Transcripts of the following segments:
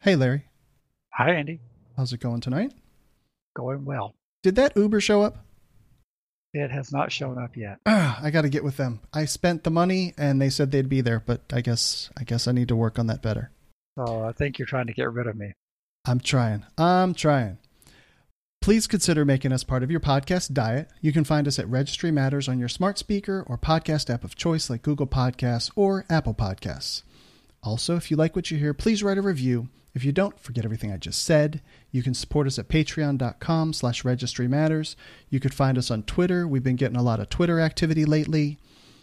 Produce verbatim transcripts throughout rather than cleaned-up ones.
Hey, Larry. Hi, Andy. How's it going tonight? Going well. Did that Uber show up? It has not shown up yet. Ah, I got to get with them. I spent the money and they said they'd be there, but I guess I guess I need to work on that better. So I think you're trying to get rid of me. I'm trying. I'm trying. Please consider making us part of your podcast diet. You can find us at Registry Matters on your smart speaker or podcast app of choice like Google Podcasts or Apple Podcasts. Also, if you like what you hear, please write a review. If you don't, forget everything I just said. You can support us at patreon.com slash registry matters. You could find us on Twitter. We've been getting a lot of Twitter activity lately.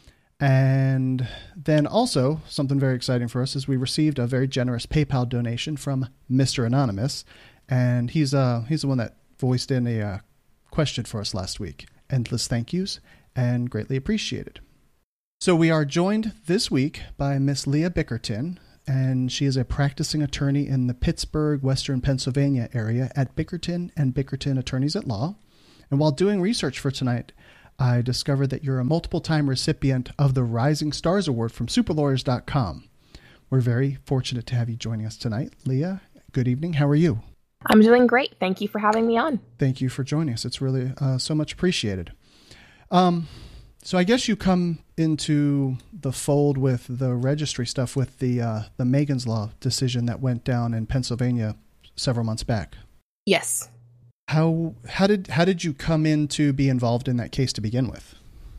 And then also, something very exciting for us is we received a very generous PayPal donation from Mister Anonymous. And he's uh he's the one that voiced in a uh, question for us last week. Endless thank yous and greatly appreciated. So we are joined this week by Miss Leah Bickerton, and she is a practicing attorney in the Pittsburgh, Western Pennsylvania area at Bickerton and Bickerton Attorneys at Law. And while doing research for tonight, I discovered that you're a multiple-time recipient of the Rising Stars Award from super lawyers dot com. We're very fortunate to have you joining us tonight. Leah, good evening. How are you? I'm doing great. Thank you for having me on. Thank you for joining us. It's really uh, so much appreciated. Um, so I guess you come into the fold with the registry stuff with the uh, the Megan's Law decision that went down in Pennsylvania several months back. Yes. How how did how did you come in to be involved in that case to begin with?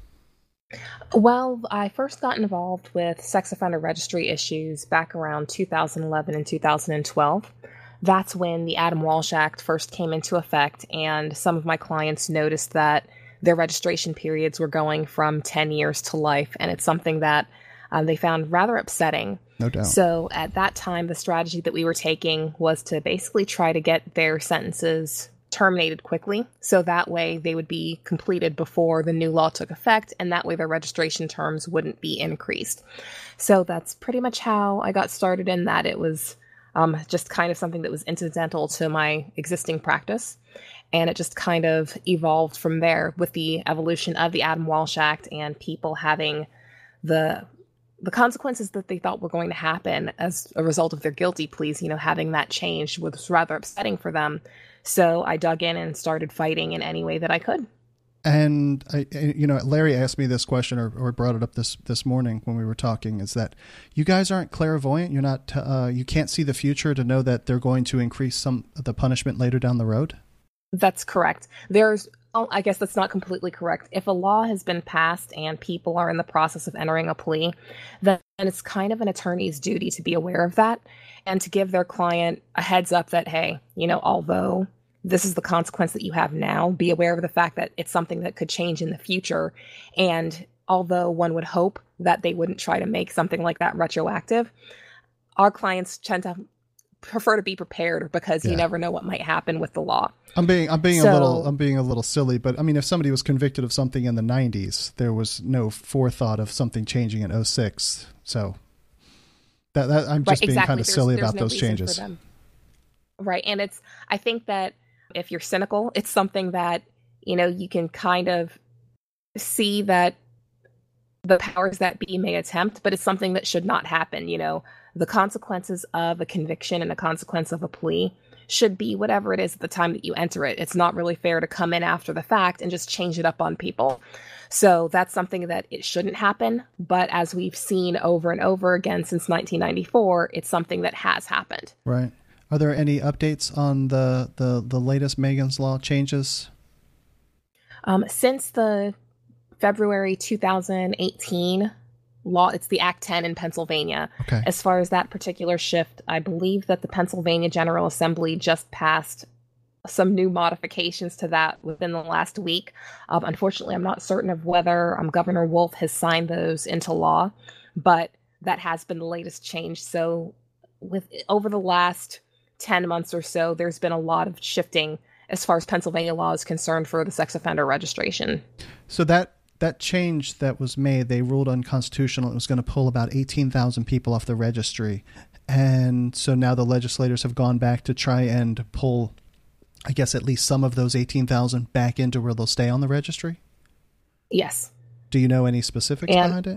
Well, I first got involved with sex offender registry issues back around two thousand eleven and two thousand twelve. That's when the Adam Walsh Act first came into effect, and some of my clients noticed that their registration periods were going from ten years to life, and it's something that uh, they found rather upsetting. No doubt. So at that time, the strategy that we were taking was to basically try to get their sentences terminated quickly, so that way they would be completed before the new law took effect, and that way their registration terms wouldn't be increased. So that's pretty much how I got started in that. It was um, just kind of something that was incidental to my existing practice, and it just kind of evolved from there with the evolution of the Adam Walsh Act and people having the the consequences that they thought were going to happen as a result of their guilty pleas, you know, having that changed was rather upsetting for them. So I dug in and started fighting in any way that I could. And, I, you know, Larry asked me this question or, or brought it up this, this morning when we were talking, is that you guys aren't clairvoyant. You're not, uh, you can't see the future to know that they're going to increase some of the punishment later down the road. That's correct. There's, oh, I guess that's not completely correct. If a law has been passed and people are in the process of entering a plea, then it's kind of an attorney's duty to be aware of that and to give their client a heads up that, hey, you know, although this is the consequence that you have now, be aware of the fact that it's something that could change in the future. And although one would hope that they wouldn't try to make something like that retroactive, our clients tend to prefer to be prepared because yeah. you never know what might happen with the law. I'm being I'm being so, a little I'm being a little silly, but I mean, if somebody was convicted of something in the nineties, there was no forethought of something changing in oh six. So that, that I'm just right, being exactly. kind of there's, silly there's about no those changes. Right, and it's I think that if you're cynical, it's something that, you know, you can kind of see that the powers that be may attempt, but it's something that should not happen. You know, the consequences of a conviction and the consequence of a plea should be whatever it is at the time that you enter it. It's not really fair to come in after the fact and just change it up on people. So that's something that it shouldn't happen. But as we've seen over and over again since nineteen ninety-four, it's something that has happened. Right. Are there any updates on the, the, the latest Megan's Law changes? Um, since the February two thousand eighteen law, it's the Act ten in Pennsylvania. Okay. As far as that particular shift, I believe that the Pennsylvania General Assembly just passed some new modifications to that within the last week. Um, unfortunately, I'm not certain of whether um, Governor Wolf has signed those into law, but that has been the latest change. So with over the last ten months or so, there's been a lot of shifting as far as Pennsylvania law is concerned for the sex offender registration. So that that change that was made, they ruled unconstitutional. It was going to pull about eighteen thousand people off the registry. And so now the legislators have gone back to try and pull, I guess, at least some of those eighteen thousand back into where they'll stay on the registry? Yes. Do you know any specifics and behind it?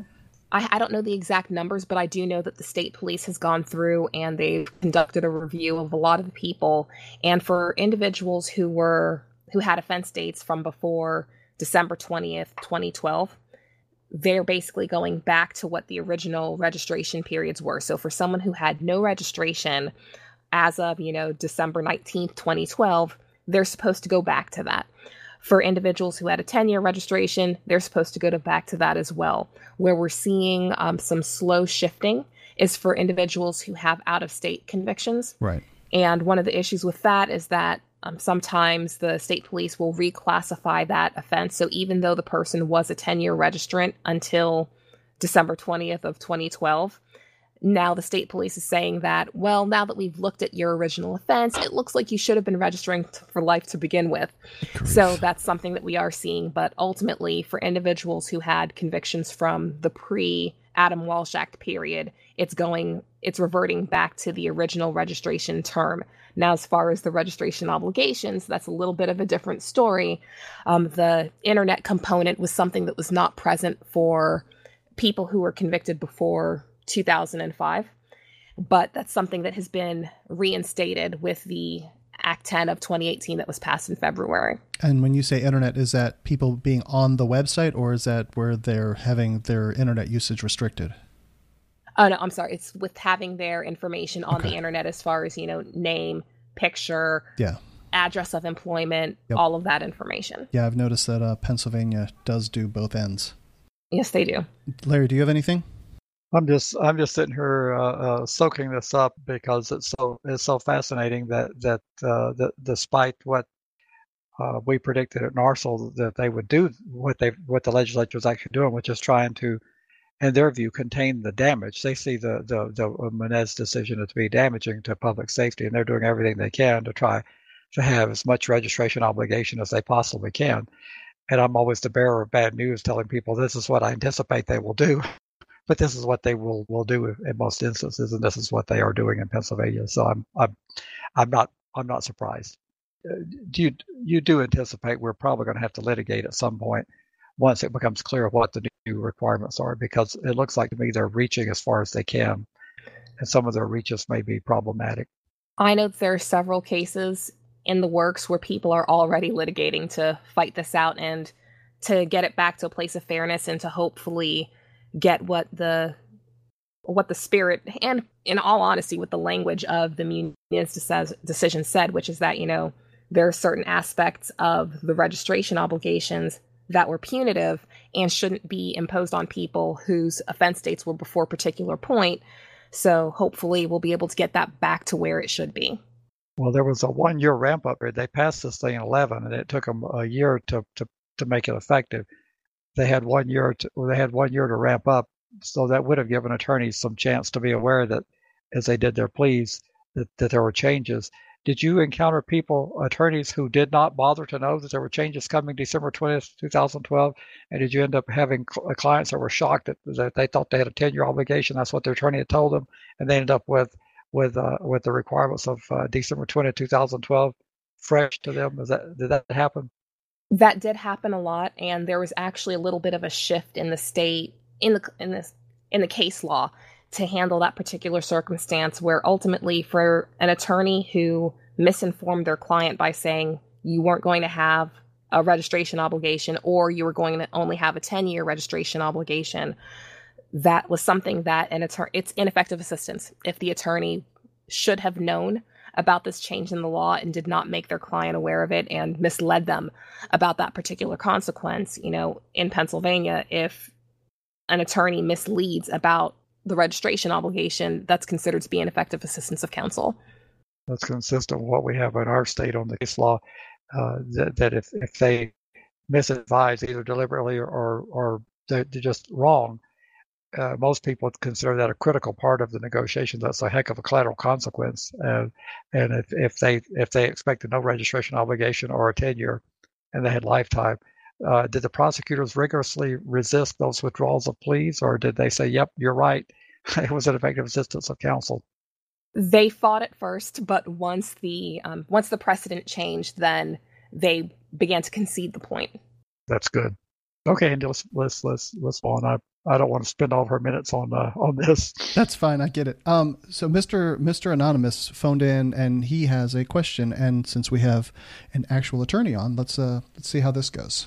I, I don't know the exact numbers, but I do know that the state police has gone through and they've conducted a review of a lot of the people. And for individuals who were who had offense dates from before December twentieth, twenty twelve, they're basically going back to what the original registration periods were. So for someone who had no registration as of, you know, December nineteenth, twenty twelve, they're supposed to go back to that. For individuals who had a ten-year registration, they're supposed to go to back to that as well. Where we're seeing um, some slow shifting is for individuals who have out-of-state convictions. Right. And one of the issues with that is that um, sometimes the state police will reclassify that offense. So even though the person was a ten-year registrant until December twentieth of twenty twelve, now the state police is saying that, well, now that we've looked at your original offense, it looks like you should have been registering t- for life to begin with. Grief. So that's something that we are seeing. But ultimately, for individuals who had convictions from the pre-Adam Walsh Act period, it's going, it's reverting back to the original registration term. Now, as far as the registration obligations, that's a little bit of a different story. Um, the internet component was something that was not present for people who were convicted before two thousand five, but that's something that has been reinstated with the Act ten of twenty eighteen that was passed in February. And when you say internet, is that people being on the website, or is that where they're having their internet usage restricted? Oh, no, I'm sorry. It's with having their information on Okay. the internet as far as, you know, name, picture, Yeah. address of employment, Yep. all of that information. Yeah, I've noticed that uh, Pennsylvania does do both ends. Yes, they do. Larry, do you have anything? I'm just I'm just sitting here uh, uh, soaking this up because it's so it's so fascinating that that uh, that despite what uh, we predicted at NARSL that they would do, what they what the legislature is actually doing, which is trying to, in their view, contain the damage. They see the the the Menez decision as to be damaging to public safety, and they're doing everything they can to try to have as much registration obligation as they possibly can. And I'm always the bearer of bad news, telling people this is what I anticipate they will do. But this is what they will, will do in most instances, and this is what they are doing in Pennsylvania. So I'm I'm I'm not I'm not surprised. Uh, do you you do anticipate we're probably going to have to litigate at some point once it becomes clear what the new requirements are, because it looks like to me they're reaching as far as they can, and some of their reaches may be problematic. I know that there are several cases in the works where people are already litigating to fight this out and to get it back to a place of fairness and to hopefully get what the what the spirit and, in all honesty, what the language of the Menez decision said, which is that, you know, there are certain aspects of the registration obligations that were punitive and shouldn't be imposed on people whose offense dates were before a particular point. So hopefully we'll be able to get that back to where it should be. Well, there was a one-year ramp-up period. They passed this thing in eleven, and it took them a year to to to make it effective. They had one year to, they had one year to ramp up, so that would have given attorneys some chance to be aware that, as they did their pleas, that, that there were changes. Did you encounter people, attorneys, who did not bother to know that there were changes coming December twentieth, twenty twelve? And did you end up having cl- clients that were shocked that, that they thought they had a ten-year obligation? That's what their attorney had told them, and they ended up with with uh, with the requirements of uh, December twentieth, twenty twelve fresh to them? Is that did that happen? That did happen a lot, and there was actually a little bit of a shift in the state in the in this in the case law to handle that particular circumstance, where ultimately for an attorney who misinformed their client by saying you weren't going to have a registration obligation or you were going to only have a ten-year registration obligation, that was something that an attorney, it's ineffective assistance. If the attorney should have known about this change in the law and did not make their client aware of it and misled them about that particular consequence. You know, in Pennsylvania, if an attorney misleads about the registration obligation, that's considered to be ineffective assistance of counsel. That's consistent with what we have in our state on the case law, uh, that, that if, if they misadvise either deliberately or, or, or they're, they're just wrong, Uh, most people consider that a critical part of the negotiation. That's a heck of a collateral consequence. Uh, and if, if they if they expected no registration obligation or a ten-year and they had lifetime, uh, did the prosecutors rigorously resist those withdrawals of pleas, or did they say, yep, you're right, it was an effective assistance of counsel? They fought at first, but once the um, once the precedent changed, then they began to concede the point. That's good. Okay, and let's let's let's let's go on. I I don't want to spend all of her minutes on uh, on this. That's fine. I get it. Um, so Mister Mister Anonymous phoned in, and he has a question. And since we have an actual attorney on, let's uh let's see how this goes.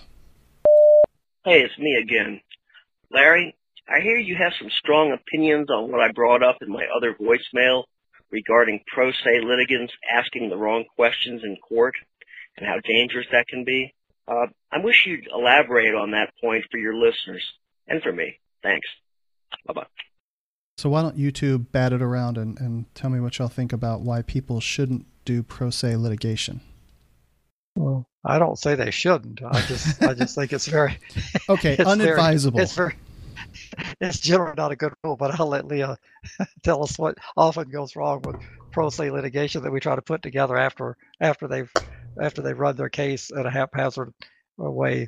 Hey, it's me again, Larry. I hear you have some strong opinions on what I brought up in my other voicemail regarding pro se litigants asking the wrong questions in court and how dangerous that can be. Uh, I wish you'd elaborate on that point for your listeners and for me. Thanks. Bye-bye. So why don't you two bat it around and, and tell me what y'all think about why people shouldn't do pro se litigation? Well, I don't say they shouldn't. I just I just think it's very okay, it's unadvisable. Very, it's very it's generally not a good rule, but I'll let Leah tell us what often goes wrong with pro se litigation that we try to put together after after they've after they've run their case in a haphazard way.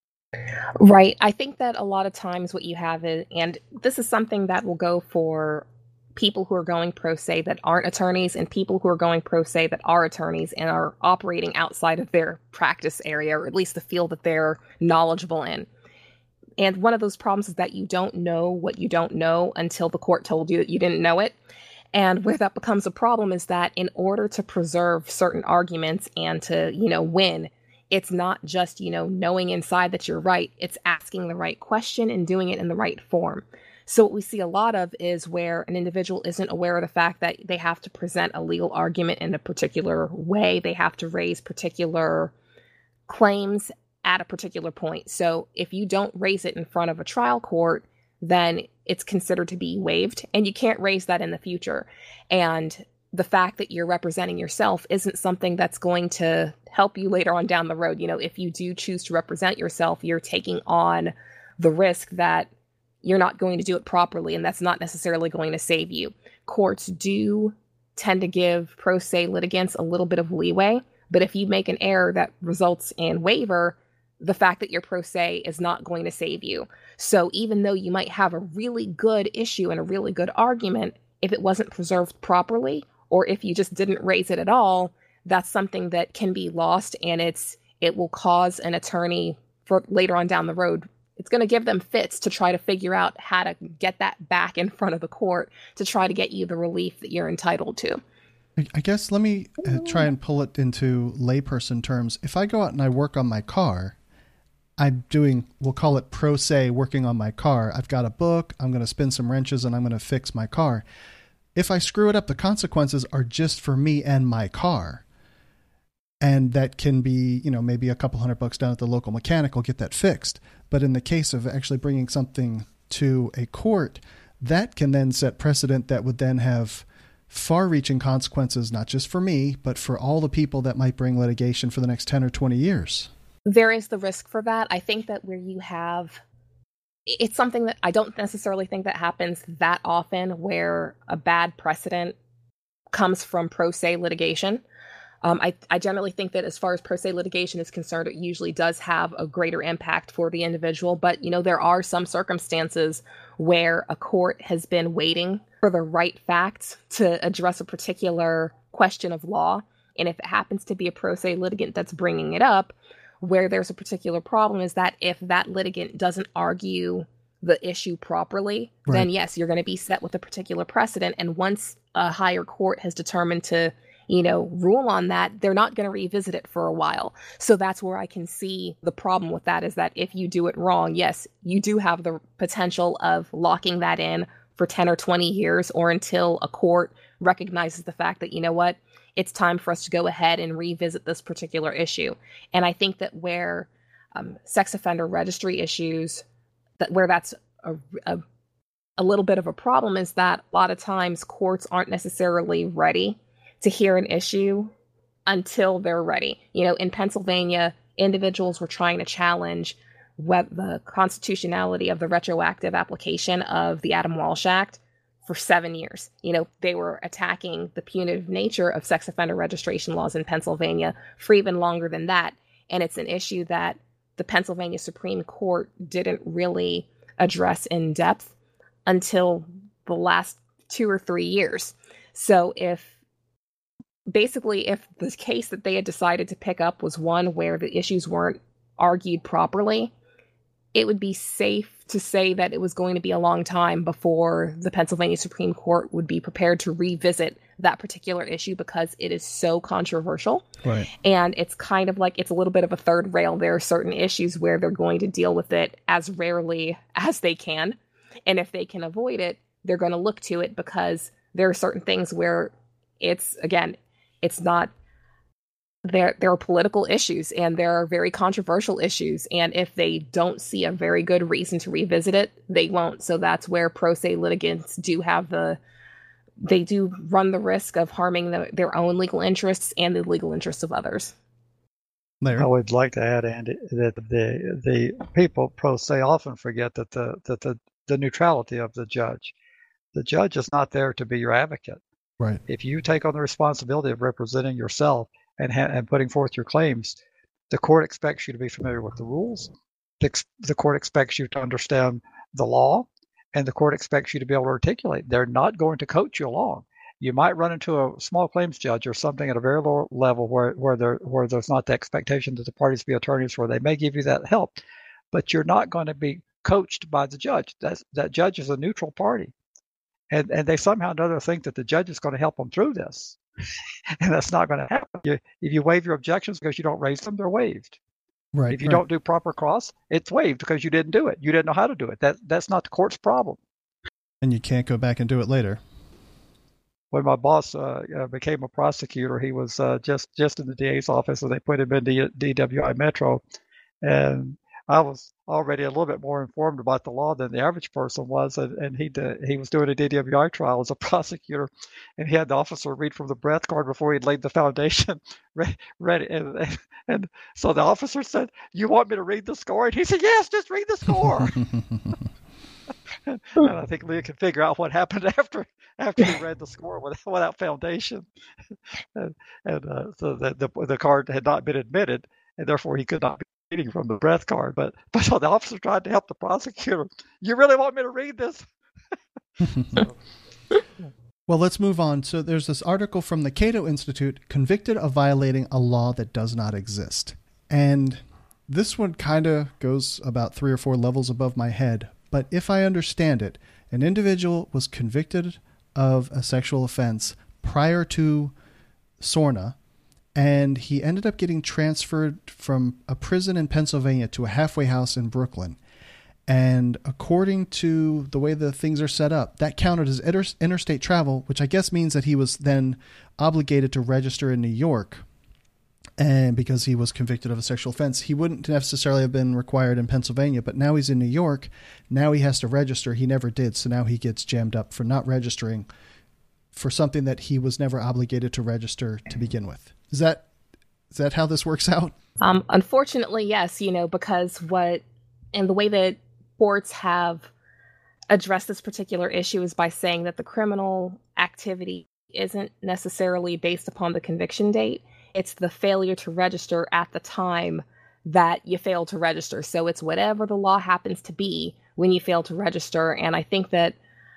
Right. I think that a lot of times what you have is, and this is something that will go for people who are going pro se that aren't attorneys and people who are going pro se that are attorneys and are operating outside of their practice area, or at least the field that they're knowledgeable in. And one of those problems is that you don't know what you don't know until the court told you that you didn't know it. And where that becomes a problem is that in order to preserve certain arguments and to, you know, win, it's not just, you know, knowing inside that you're right. It's asking the right question and doing it in the right form. So what we see a lot of is where an individual isn't aware of the fact that they have to present a legal argument in a particular way. They have to raise particular claims at a particular point. So if you don't raise it in front of a trial court, then it's considered to be waived, and you can't raise that in the future. And the fact that you're representing yourself isn't something that's going to help you later on down the road. You know, if you do choose to represent yourself, you're taking on the risk that you're not going to do it properly, and that's not necessarily going to save you. Courts do tend to give pro se litigants a little bit of leeway, but if you make an error that results in waiver, the fact that you're pro se is not going to save you. So even though you might have a really good issue and a really good argument, if it wasn't preserved properly, or if you just didn't raise it at all, that's something that can be lost, and it's it will cause an attorney for later on down the road. It's going to give them fits to try to figure out how to get that back in front of the court to try to get you the relief that you're entitled to. I guess let me uh, try and pull it into layperson terms. If I go out and I work on my car, I'm doing, we'll call it pro se, working on my car. I've got a book, I'm going to spin some wrenches, and I'm going to fix my car. If I screw it up, the consequences are just for me and my car. And that can be, you know, maybe a couple hundred bucks down at the local mechanic will get that fixed. But in the case of actually bringing something to a court, that can then set precedent that would then have far-reaching consequences, not just for me, but for all the people that might bring litigation for the next ten or twenty years. There is the risk for that. I think that where you have, it's something that I don't necessarily think that happens that often, where a bad precedent comes from pro se litigation. Um, I, I generally think that as far as pro se litigation is concerned, it usually does have a greater impact for the individual. But, you know, there are some circumstances where a court has been waiting for the right facts to address a particular question of law. And if it happens to be a pro se litigant that's bringing it up, where there's a particular problem is that if that litigant doesn't argue the issue properly, right, then yes, you're going to be set with a particular precedent. And once a higher court has determined to, you know, rule on that, they're not going to revisit it for a while. So that's where I can see the problem with that, is that if you do it wrong, yes, you do have the potential of locking that in for ten or twenty years, or until a court recognizes the fact that, you know what, it's time for us to go ahead and revisit this particular issue. And I think that where um, sex offender registry issues, that where that's a, a, a little bit of a problem, is that a lot of times courts aren't necessarily ready to hear an issue until they're ready. You know, in Pennsylvania, individuals were trying to challenge what the constitutionality of the retroactive application of the Adam Walsh Act for seven years. You know, they were attacking the punitive nature of sex offender registration laws in Pennsylvania for even longer than that. And it's an issue that the Pennsylvania Supreme Court didn't really address in depth until the last two or three years. So if basically, if the case that they had decided to pick up was one where the issues weren't argued properly, it would be safe to say that it was going to be a long time before the Pennsylvania Supreme Court would be prepared to revisit that particular issue because it is so controversial. Right. And it's kind of like it's a little bit of a third rail. There are certain issues where they're going to deal with it as rarely as they can. And if they can avoid it, they're going to look to it because there are certain things where it's, again, it's not, there there are political issues and there are very controversial issues. And if they don't see a very good reason to revisit it, they won't. So that's where pro se litigants do have the, they do run the risk of harming the, their own legal interests and the legal interests of others. Larry? I would like to add, Andy, that the the people pro se often forget that the that the, the neutrality of the judge. The judge is not there to be your advocate. Right. If you take on the responsibility of representing yourself and ha- and putting forth your claims, the court expects you to be familiar with the rules. The, ex- the court expects you to understand the law, and the court expects you to be able to articulate. They're not going to coach you along. You might run into a small claims judge or something at a very low level where where there where there's not the expectation that the parties be attorneys, where they may give you that help, but you're not going to be coached by the judge. That's, that judge is a neutral party. And and they somehow or another think that the judge is going to help them through this. And that's not going to happen. You, if you waive your objections because you don't raise them, they're waived. Right. If you right. don't do proper cross, it's waived because you didn't do it. You didn't know how to do it. That That's not the court's problem. And you can't go back and do it later. When my boss uh, uh, became a prosecutor, he was uh, just, just in the D A's office, and they put him in the D W I Metro. And I was already a little bit more informed about the law than the average person was, and, and he did, he was doing a D W I trial as a prosecutor, and he had the officer read from the breath card before he'd laid the foundation. read, read it, and, and so the officer said, "You want me to read the score?" And he said, "Yes, just read the score." And I think Leah can figure out what happened after after he read the score without, without foundation, and, and uh, so the, the the card had not been admitted, and therefore he could not be reading from the breath card. But but so the officer tried to help the prosecutor. "You really want me to read this?" So, well, let's move on. So there's this article from the Cato Institute, convicted of violating a law that does not exist, and this one kind of goes about three or four levels above my head. But if I understand it, an individual was convicted of a sexual offense prior to SORNA, and he ended up getting transferred from a prison in Pennsylvania to a halfway house in Brooklyn. And according to the way the things are set up, that counted as inter- interstate travel, which I guess means that he was then obligated to register in New York. And because he was convicted of a sexual offense, he wouldn't necessarily have been required in Pennsylvania, but now he's in New York. Now he has to register. He never did. So now he gets jammed up for not registering for something that he was never obligated to register to begin with. Is that, is that how this works out? Um, unfortunately, yes, you know, because what, and the way that courts have addressed this particular issue is by saying that the criminal activity isn't necessarily based upon the conviction date. It's the failure to register at the time that you fail to register. So it's whatever the law happens to be when you fail to register. And I think that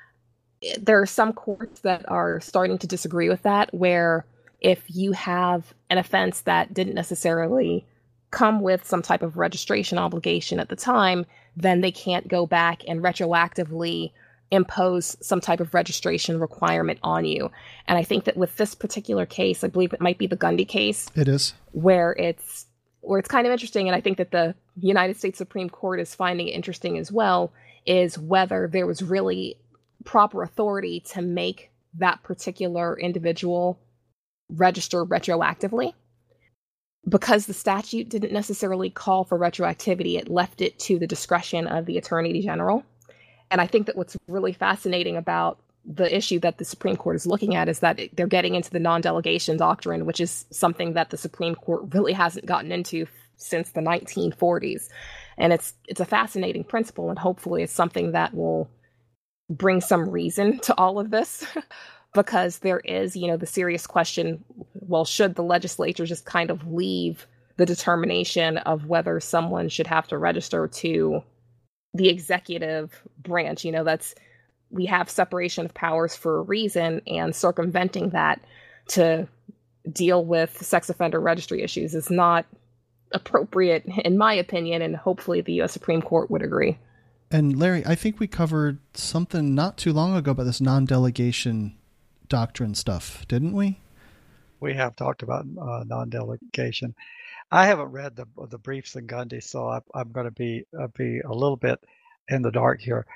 there are some courts that are starting to disagree with that, where if you have an offense that didn't necessarily come with some type of registration obligation at the time, then they can't go back and retroactively impose some type of registration requirement on you. And I think that with this particular case, I believe it might be the Gundy case. It is. Where it's where it's kind of interesting, and I think that the United States Supreme Court is finding it interesting as well, is whether there was really proper authority to make that particular individual register retroactively. Because the statute didn't necessarily call for retroactivity, it left it to the discretion of the Attorney General. And I think that what's really fascinating about the issue that the Supreme Court is looking at is that they're getting into the non-delegation doctrine, which is something that the Supreme Court really hasn't gotten into since the nineteen forties. And it's it's a fascinating principle, and hopefully it's something that will bring some reason to all of this. Because there is, you know, the serious question, well, should the legislature just kind of leave the determination of whether someone should have to register to the executive branch? You know, that's, we have separation of powers for a reason, and circumventing that to deal with sex offender registry issues is not appropriate, in my opinion, and hopefully the U S Supreme Court would agree. And Larry, I think we covered something not too long ago about this non-delegation doctrine stuff, didn't we? We have talked about uh, non-delegation. I haven't read the the briefs in Gundy, so I, I'm going to be uh, be a little bit in the dark here.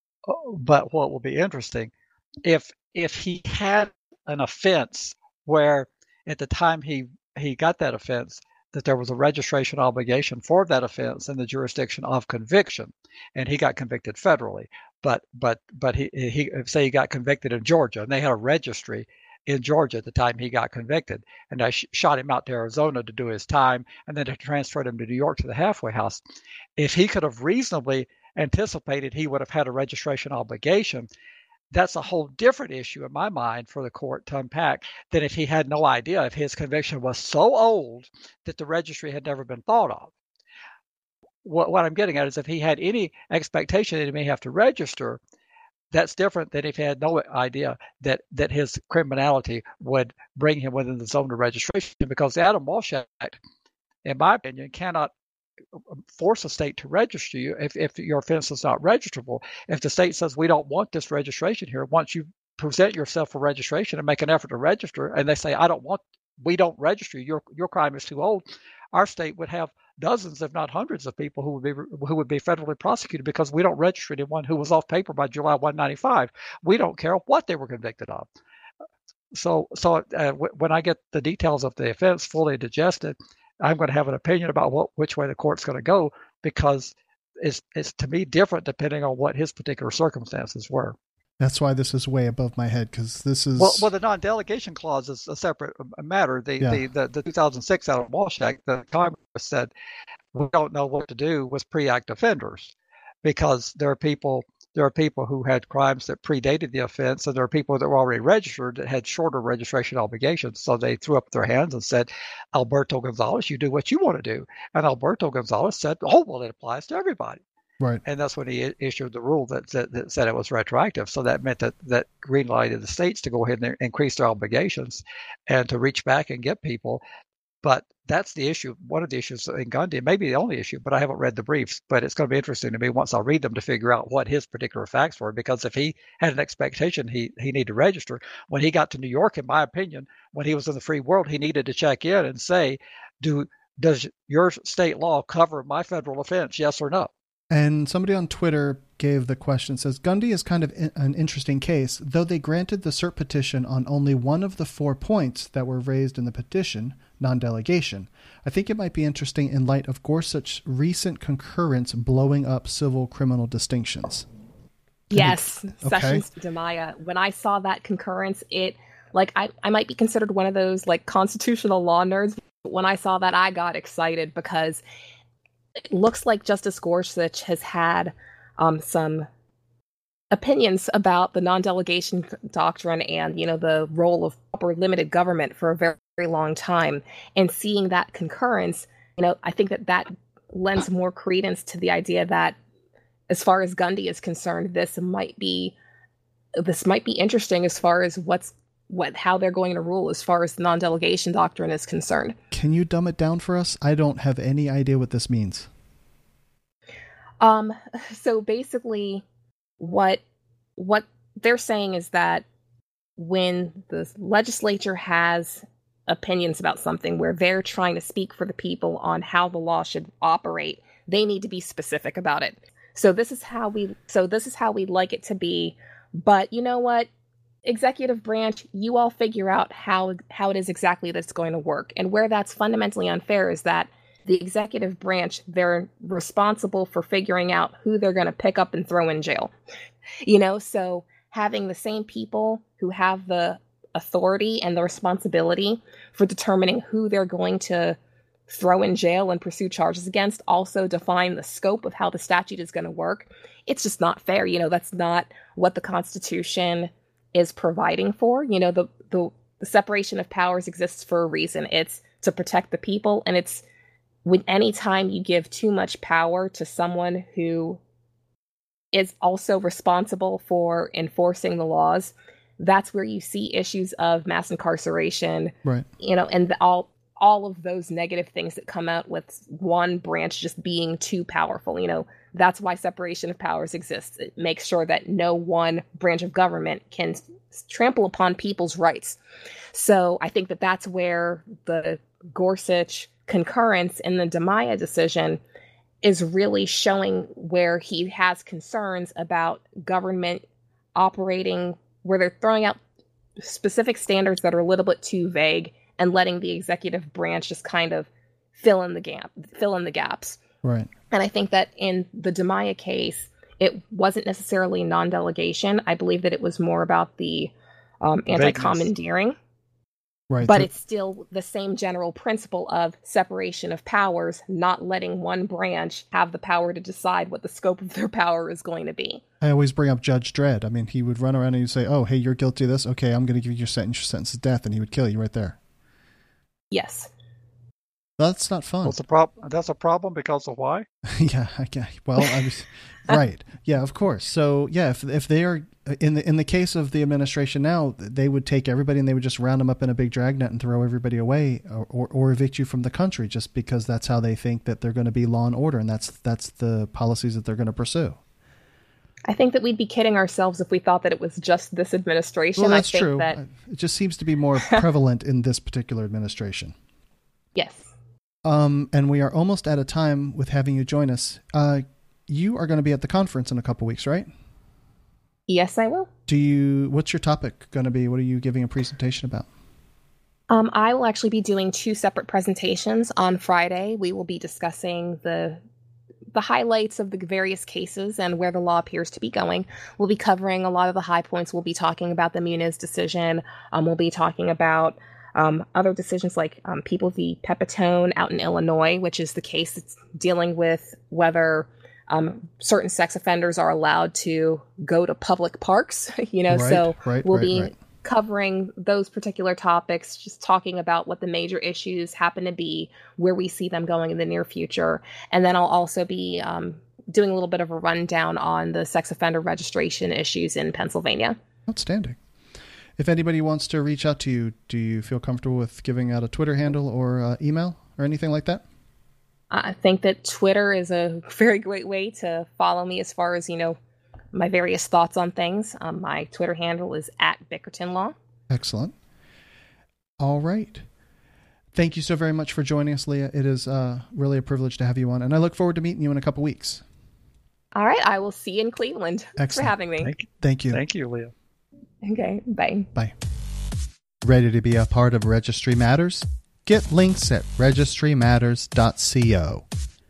But what will be interesting, if if he had an offense where at the time he he got that offense, that there was a registration obligation for that offense in the jurisdiction of conviction, and he got convicted federally. But but but he he say he got convicted in Georgia, and they had a registry in Georgia at the time he got convicted, and I sh- shot him out to Arizona to do his time, and then transferred him to New York to the halfway house. If he could have reasonably anticipated he would have had a registration obligation, that's a whole different issue in my mind for the court to unpack than if he had no idea, if his conviction was so old that the registry had never been thought of. What, what I'm getting at is if he had any expectation that he may have to register, that's different than if he had no idea that, that his criminality would bring him within the zone of registration, because the Adam Walsh Act, in my opinion, cannot force a state to register you if, if your offense is not registrable. If the state says we don't want this registration here, once you present yourself for registration and make an effort to register, and they say I don't want, we don't register you, your your crime is too old, our state would have dozens, if not hundreds, of people who would be who would be federally prosecuted because we don't register anyone who was off paper by July first, ninety-five. We don't care what they were convicted of. So, so uh, w- when I get the details of the offense fully digested, I'm going to have an opinion about what which way the court's going to go, because it's it's to me different depending on what his particular circumstances were. That's why this is way above my head, because this is well, well, the non-delegation clause is a separate matter. The yeah. the, the the two thousand six Adam Walsh Act, the Congress said we don't know what to do with pre-act offenders, because there are people there are people who had crimes that predated the offense, and there are people that were already registered that had shorter registration obligations. So they threw up their hands and said, Alberto Gonzalez, you do what you want to do. And Alberto Gonzalez said, oh, well, it applies to everybody. Right. And that's when he issued the rule that, that, that said it was retroactive. So that meant that that green-lighted the states to go ahead and increase their obligations and to reach back and get people. But that's the issue, one of the issues in Gundy, maybe the only issue, but I haven't read the briefs. But it's going to be interesting to me once I read them to figure out what his particular facts were, because if he had an expectation he, he needed to register, when he got to New York, in my opinion, when he was in the free world, he needed to check in and say, do does your state law cover my federal offense, yes or no? And somebody on Twitter gave the question, says, Gundy is kind of in, an interesting case. Though they granted the cert petition on only one of the four points that were raised in the petition, non-delegation, I think it might be interesting in light of Gorsuch's recent concurrence blowing up civil criminal distinctions. Yes, okay. Sessions v. DiMaia. When I saw that concurrence, it, like, I, I might be considered one of those, like, constitutional law nerds. But when I saw that, I got excited, because it looks like Justice Gorsuch has had um, some opinions about the non-delegation doctrine and, you know, the role of proper limited government for a very, very long time. And seeing that concurrence, you know, I think that that lends more credence to the idea that, as far as Gundy is concerned, this might be this might be interesting as far as what's what how they're going to rule as far as the non-delegation doctrine is concerned. Can you dumb it down for us? I don't have any idea what this means. Um, so basically what what they're saying is that when the legislature has opinions about something where they're trying to speak for the people on how the law should operate, they need to be specific about it. So this is how we so this is how we'd like it to be. But you know what? Executive branch, you all figure out how how it is exactly that's going to work. And where that's fundamentally unfair is that the executive branch, they're responsible for figuring out who they're going to pick up and throw in jail. You know, so having the same people who have the authority and the responsibility for determining who they're going to throw in jail and pursue charges against also define the scope of how the statute is going to work. It's just not fair. You know, that's not what the Constitution is providing for. You know, the, the the separation of powers exists for a reason. It's to protect the people, and it's when any time you give too much power to someone who is also responsible for enforcing the laws, that's where you see issues of mass incarceration. Right. You know, and the, all all of those negative things that come out with one branch just being too powerful. You know, that's why separation of powers exists. It makes sure that no one branch of government can trample upon people's rights. So I think that that's where the Gorsuch concurrence in the DiMaia decision is really showing where he has concerns about government operating, where they're throwing out specific standards that are a little bit too vague and letting the executive branch just kind of fill in the gap, fill in the gaps. Right. And I think that in the DiMaia case, it wasn't necessarily non-delegation. I believe that it was more about the um, anti-commandeering. Right. But the- it's still the same general principle of separation of powers, not letting one branch have the power to decide what the scope of their power is going to be. I always bring up Judge Dredd. I mean, he would run around and he'd say, oh, hey, you're guilty of this. Okay, I'm going to give you your sentence. Your sentence is death. And he would kill you right there. Yes. That's not fun. What's a prob- that's a problem because of why? yeah. Okay. Well, I was right. Yeah, of course. So yeah, if if they are in the in the case of the administration now, they would take everybody and they would just round them up in a big dragnet and throw everybody away, or, or, or evict you from the country, just because that's how they think that they're going to be law and order, and that's that's the policies that they're going to pursue. I think that we'd be kidding ourselves if we thought that it was just this administration. Well, that's I think true. That... It just seems to be more prevalent in this particular administration. Yes. Um, and we are almost out of time with having you join us. Uh, you are going to be at the conference in a couple weeks, right? Yes, I will. Do you? What's your topic going to be? What are you giving a presentation about? Um, I will actually be doing two separate presentations. On Friday, we will be discussing the the highlights of the various cases and where the law appears to be going. We'll be covering a lot of the high points. We'll be talking about the Muniz decision. Um, we'll be talking about Um, other decisions like um, People v. Pepitone out in Illinois, which is the case that's dealing with whether um, certain sex offenders are allowed to go to public parks. you know, Right, so right, we'll right, be right. covering those particular topics, just talking about what the major issues happen to be, where we see them going in the near future. And then I'll also be um, doing a little bit of a rundown on the sex offender registration issues in Pennsylvania. Outstanding. If anybody wants to reach out to you, do you feel comfortable with giving out a Twitter handle or uh, email or anything like that? I think that Twitter is a very great way to follow me as far as, you know, my various thoughts on things. Um, my Twitter handle is at Bickerton Law. Excellent. All right. Thank you so very much for joining us, Leah. It is uh, really a privilege to have you on, and I look forward to meeting you in a couple weeks. All right. I will see you in Cleveland. Excellent. Thanks for having me. Thank you. Thank you. Thank you, Leah. Okay. Bye. Bye. Ready to be a part of Registry Matters? Get links at registry matters dot co.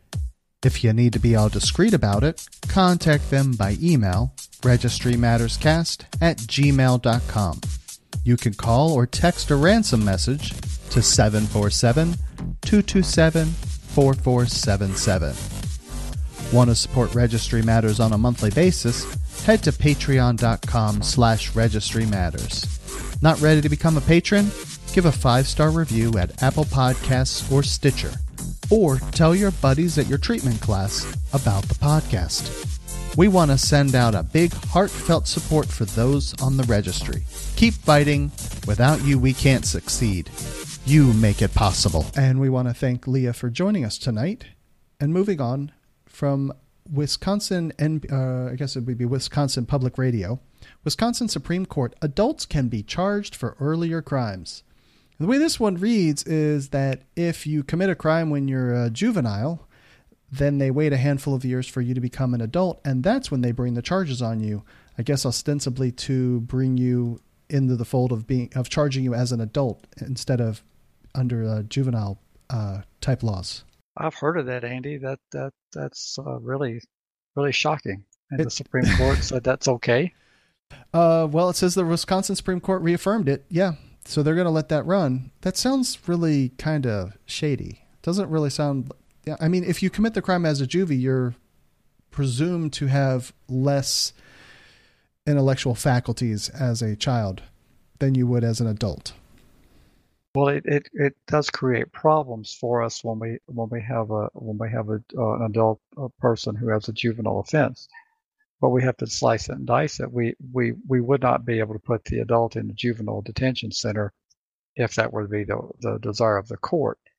If you need to be all discreet about it, contact them by email, registrymatterscast at gmail dot com. You can call or text a ransom message to seven four seven, two two seven, four four seven seven. Want to support Registry Matters on a monthly basis? Head to patreon.com slash registry matters. Not ready to become a patron? Give a five-star review at Apple Podcasts or Stitcher. Or tell your buddies at your treatment class about the podcast. We want to send out a big heartfelt support for those on the registry. Keep fighting. Without you, we can't succeed. You make it possible. And we want to thank Leah for joining us tonight. And moving on from Wisconsin, and uh, I guess it would be Wisconsin Public Radio. Wisconsin Supreme Court, adults can be charged for earlier crimes. The way this one reads is that if you commit a crime when you're a juvenile, then they wait a handful of years for you to become an adult, and that's when they bring the charges on you, I guess ostensibly to bring you into the fold of being of charging you as an adult instead of under uh, juvenile uh, type laws. I've heard of that, Andy. That that that's uh, really, really shocking. And It- the Supreme Court said that's okay. Uh, well, it says the Wisconsin Supreme Court reaffirmed it. Yeah. So they're going to let that run. That sounds really kind of shady. Doesn't really sound. Yeah. I mean, if you commit the crime as a juvie, you're presumed to have less intellectual faculties as a child than you would as an adult. Well, it, it, it does create problems for us when we when we have a when we have a uh, an adult uh, person who has a juvenile offense, but we have to slice it and dice it. We we we would not be able to put the adult in the juvenile detention center if that were to be the the desire of the court.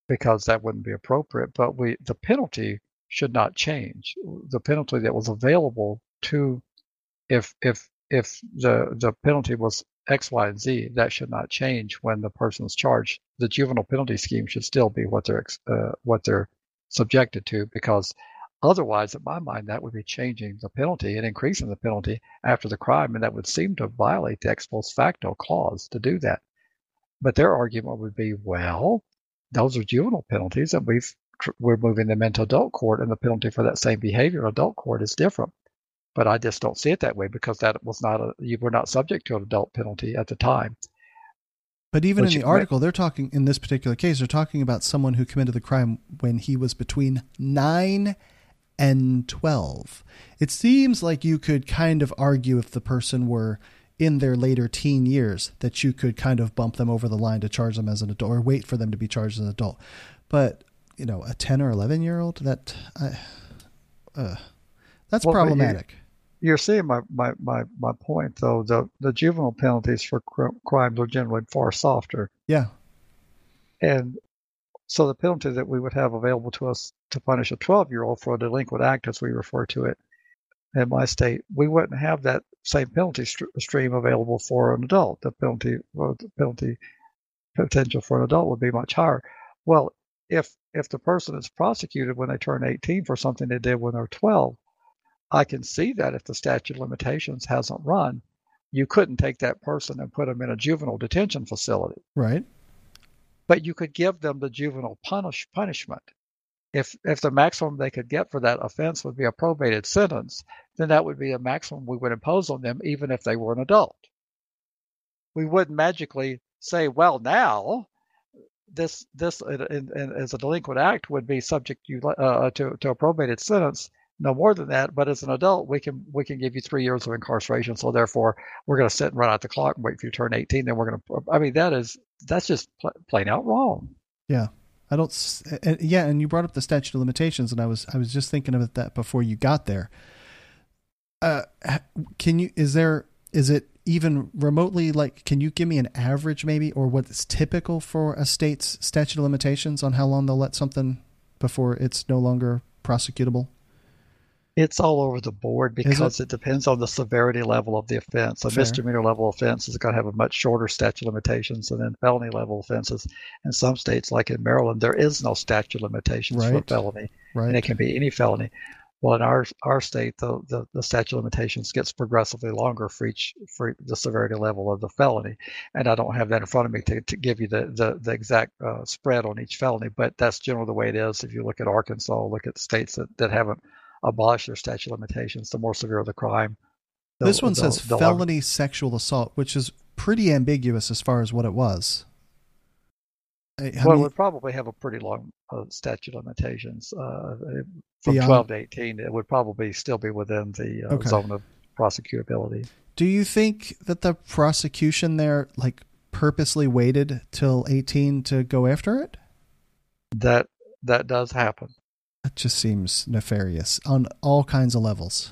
because that wouldn't be appropriate. But we the penalty should not change. The penalty that was available to if if if the the penalty was X, Y, and Z, that should not change when the person is charged. The juvenile penalty scheme should still be what they're uh, what they're subjected to, because otherwise, in my mind, that would be changing the penalty and increasing the penalty after the crime, and that would seem to violate the ex post facto clause to do that. But their argument would be, well, those are juvenile penalties, and we've we're moving them into adult court, and the penalty for that same behavior in adult court is different. But I just don't see it that way, because that was not a you were not subject to an adult penalty at the time. But even Which in the you- article, they're talking, in this particular case, they're talking about someone who committed the crime when he was between nine and twelve. It seems like you could kind of argue, if the person were in their later teen years, that you could kind of bump them over the line to charge them as an adult, or wait for them to be charged as an adult. But, you know, a ten or eleven year old, that, I, uh, that's Well, but you- problematic. You're seeing my, my, my, my point, though. The, the juvenile penalties for cr- crimes are generally far softer. Yeah. And so the penalty that we would have available to us to punish a twelve-year-old for a delinquent act, as we refer to it in my state, we wouldn't have that same penalty st- stream available for an adult. The penalty, well, the penalty potential for an adult would be much higher. Well, if if the person is prosecuted when they turn eighteen for something they did when they're twelve, I can see that if the statute of limitations hasn't run, you couldn't take that person and put them in a juvenile detention facility. Right. But you could give them the juvenile punish punishment. If if the maximum they could get for that offense would be a probated sentence, then that would be a maximum we would impose on them, even if they were an adult. We wouldn't magically say, well, now this this in, in, as a delinquent act would be subject you uh, to to a probated sentence. No more than that, but as an adult, we can we can give you three years of incarceration. So therefore, we're going to sit and run out the clock and wait for you to turn eighteen. Then we're going to. I mean, that is that's just pl- plain out wrong. Yeah. I don't. s- uh, Yeah, and you brought up the statute of limitations, and I was I was just thinking about that before you got there. Uh, h- can you? Is there? Is it even remotely like? Can you give me an average, maybe, or what's typical for a state's statute of limitations on how long they'll let something before it's no longer prosecutable? It's all over the board Is because it depends on the severity level of the offense. A Fair. misdemeanor level offense is going to have a much shorter statute of limitations than felony level offenses. In some states, like in Maryland, there is no statute of limitations for Right. felony, Right. and it can be any felony. Well, in our our state, the, the, the statute of limitations gets progressively longer for each for the severity level of the felony, and I don't have that in front of me to, to give you the the, the exact uh, spread on each felony, but that's generally the way it is. If you look at Arkansas, look at states that, that haven't abolished their statute of limitations, the more severe the crime. This they'll- one says they'll- they'll have- felony sexual assault, which is pretty ambiguous as far as what it was. I, I Well, it mean, would probably have a pretty long uh, statute of limitations. Uh, from Beyond- twelve to eighteen, it would probably still be within the uh, Okay. zone of prosecutability. do you think that the prosecution there like purposely waited till eighteen to go after it? That that does happen. That just seems nefarious on all kinds of levels.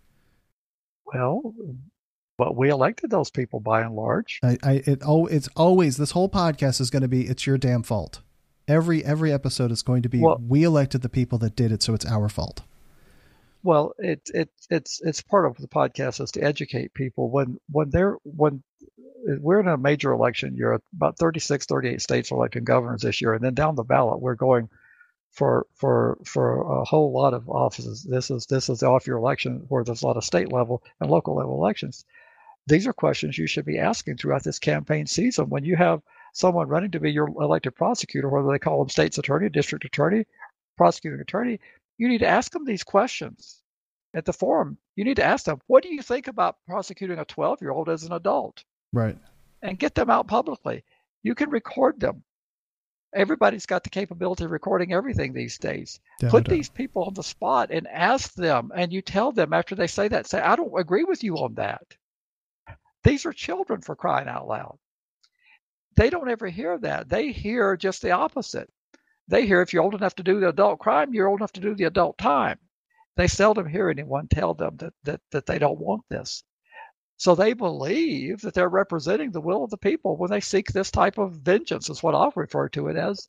Well, but we elected those people by and large. I, I it oh, it's always this whole podcast is going to be it's your damn fault. Every every episode is going to be Well- we elected the people that did it, so it's our fault. Well, it it it's it's part of the podcast is to educate people when when they're when we're in a major election year. About thirty-six, thirty-eight states are electing governors this year, and then down the ballot we're going for for for a whole lot of offices. This is this is the off year election where there's a lot of state level and local level elections. These are questions you should be asking throughout this campaign season when you have someone running to be your elected prosecutor, whether they call them state's attorney, district attorney, prosecuting attorney. You need to ask them these questions at the forum. You need to ask them, what do you think about prosecuting a twelve-year-old as an adult? Right. And get them out publicly. You can record them. Everybody's got the capability of recording everything these days. Da, Put da. these people on the spot and ask them, and you tell them after they say that, say, I don't agree with you on that. These are children, for crying out loud. They don't ever hear that. They hear just the opposite. They hear if you're old enough to do the adult crime, you're old enough to do the adult time. They seldom hear anyone tell them that that, that they don't want this. So they believe that they're representing the will of the people when they seek this type of vengeance, is what I'll refer to it as.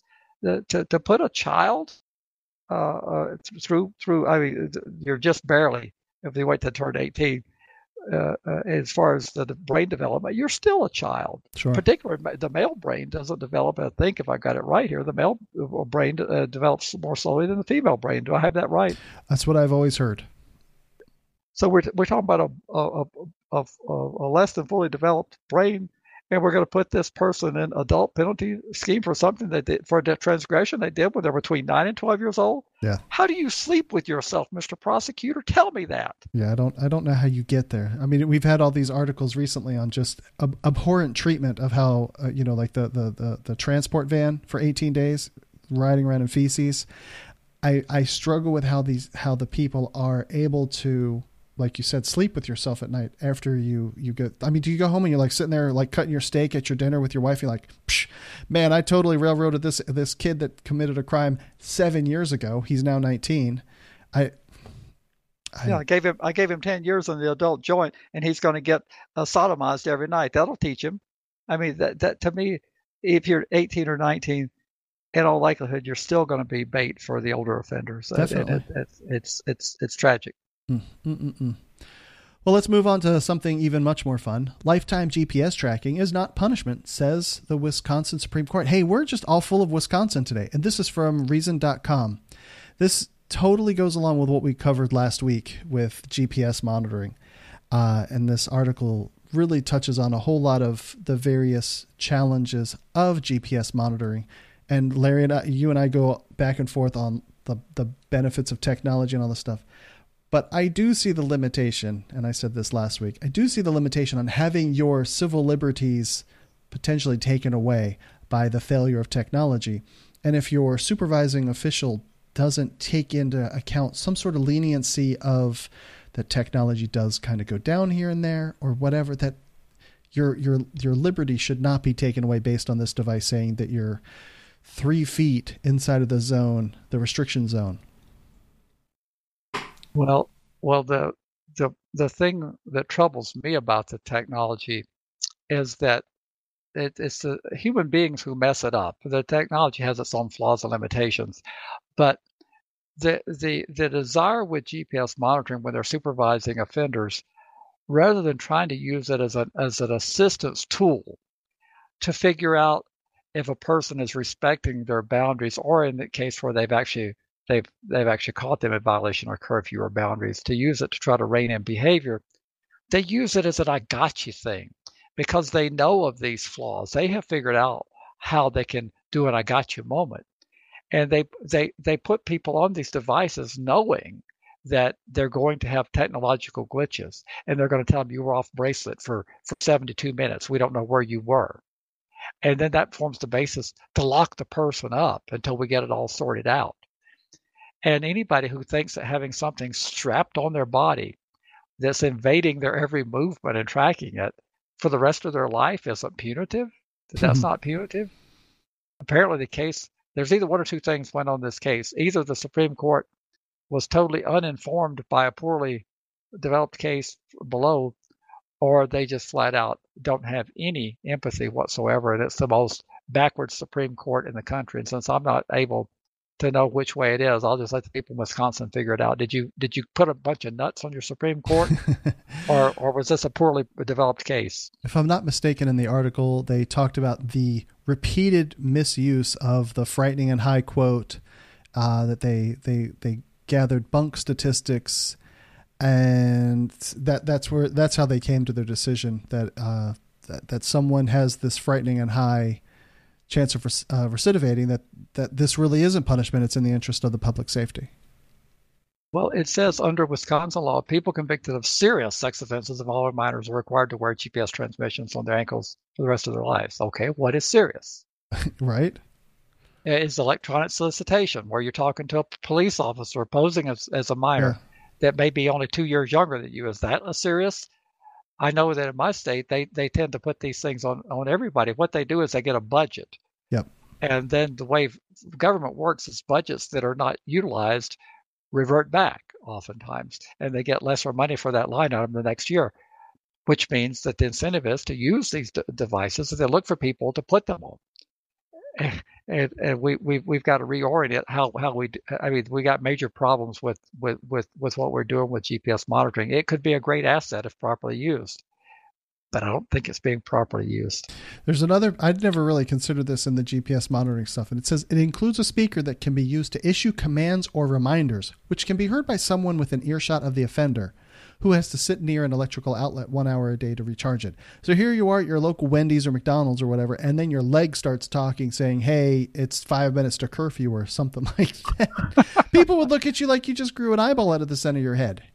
the, to to put a child uh, uh, through through. I mean, you're just barely if they wait to turn eighteen. Uh, uh, as far as the, the brain development, you're still a child. Sure. Particularly, the male brain doesn't develop. I think if I got it right here, the male brain uh, develops more slowly than the female brain. Do I have that right? That's what I've always heard. So we're we're talking about a a, a, a, a less than fully developed brain, and we're going to put this person in adult penalty scheme for something they did for a transgression they did when they're between nine and twelve years old. Yeah. How do you sleep with yourself, Mister Prosecutor? Tell me that. Yeah, I don't I don't know how you get there. I mean, we've had all these articles recently on just ab- abhorrent treatment of how uh, you know, like the, the the the transport van for eighteen days riding around in feces. I I struggle with how these how the people are able to, like you said, sleep with yourself at night after you, you get, I mean, do you go home and you're like sitting there, like cutting your steak at your dinner with your wife? You're like, Psh, man, I totally railroaded this, this kid that committed a crime seven years ago. He's now nineteen. I, I yeah, I gave him, I gave him ten years on the adult joint, and he's going to get uh, sodomized every night. That'll teach him. I mean, that, that to me, if you're eighteen or nineteen, in all likelihood, you're still going to be bait for the older offenders. Definitely. It, it, it, it's, it's, it's tragic. Mm-mm-mm. Well, let's move on to something even much more fun. Lifetime G P S tracking is not punishment, says the Wisconsin Supreme Court. Hey, we're just all full of Wisconsin today. And this is from reason dot com. This totally goes along with what we covered last week with G P S monitoring. Uh, and this article really touches on a whole lot of the various challenges of G P S monitoring. And Larry and I, you and I go back and forth on the, the benefits of technology and all this stuff. But I do see the limitation, and I said this last week, I do see the limitation on having your civil liberties potentially taken away by the failure of technology. And if your supervising official doesn't take into account some sort of leniency of that technology does kind of go down here and there or whatever, that your your your liberty should not be taken away based on this device saying that you're three feet inside of the zone, the restriction zone. Well, well, the the the thing that troubles me about the technology is that it, it's the human beings who mess it up. The technology has its own flaws and limitations, but the the the desire with G P S monitoring when they're supervising offenders, rather than trying to use it as an as an assistance tool to figure out if a person is respecting their boundaries, or in the case where they've actually they've they've actually caught them in violation of curfew or boundaries, to use it to try to rein in behavior, they use it as an I got you thing because they know of these flaws. They have figured out how they can do an I got you moment. And they they they put people on these devices knowing that they're going to have technological glitches, and they're going to tell them you were off bracelet for, for seventy-two minutes. We don't know where you were. And then that forms the basis to lock the person up until we get it all sorted out. And anybody who thinks that having something strapped on their body that's invading their every movement and tracking it for the rest of their life isn't punitive, that that's not punitive. Apparently the case, there's either one or two things went on this case. Either the Supreme Court was totally uninformed by a poorly developed case below, or they just flat out don't have any empathy whatsoever. And it's the most backwards Supreme Court in the country. And since I'm not able to know which way it is, I'll just let the people in Wisconsin figure it out. Did you did you put a bunch of nuts on your Supreme Court, or or was this a poorly developed case? If I'm not mistaken, in the article they talked about the repeated misuse of the frightening and high quote, uh, that they they they gathered bunk statistics, and that that's where that's how they came to their decision that uh, that that someone has this frightening and high chance of uh, recidivating, that, that this really isn't punishment. It's in the interest of the public safety. Well, it says under Wisconsin law, people convicted of serious sex offenses involving minors are required to wear G P S transmissions on their ankles for the rest of their lives. Okay, what is serious? Right. It's electronic solicitation, where you're talking to a police officer posing as, as a minor yeah. that may be only two years younger than you. Is that a serious? I know that in my state, they, they tend to put these things on, on everybody. What they do is they get a budget. Yep. And then the way government works is budgets that are not utilized revert back oftentimes, and they get lesser money for that line item the next year, which means that the incentive is to use these d- devices and they look for people to put them on. and, and we we've we've got to reorient how how we. I mean, we got major problems with with with with what we're doing with G P S monitoring. It could be a great asset if properly used, but I don't think it's being properly used. There's another, I'd never really considered this in the G P S monitoring stuff. And it says it includes a speaker that can be used to issue commands or reminders, which can be heard by someone within earshot of the offender who has to sit near an electrical outlet one hour a day to recharge it. So here you are at your local Wendy's or McDonald's or whatever, and then your leg starts talking saying, hey, it's five minutes to curfew or something like that. People would look at you like you just grew an eyeball out of the center of your head.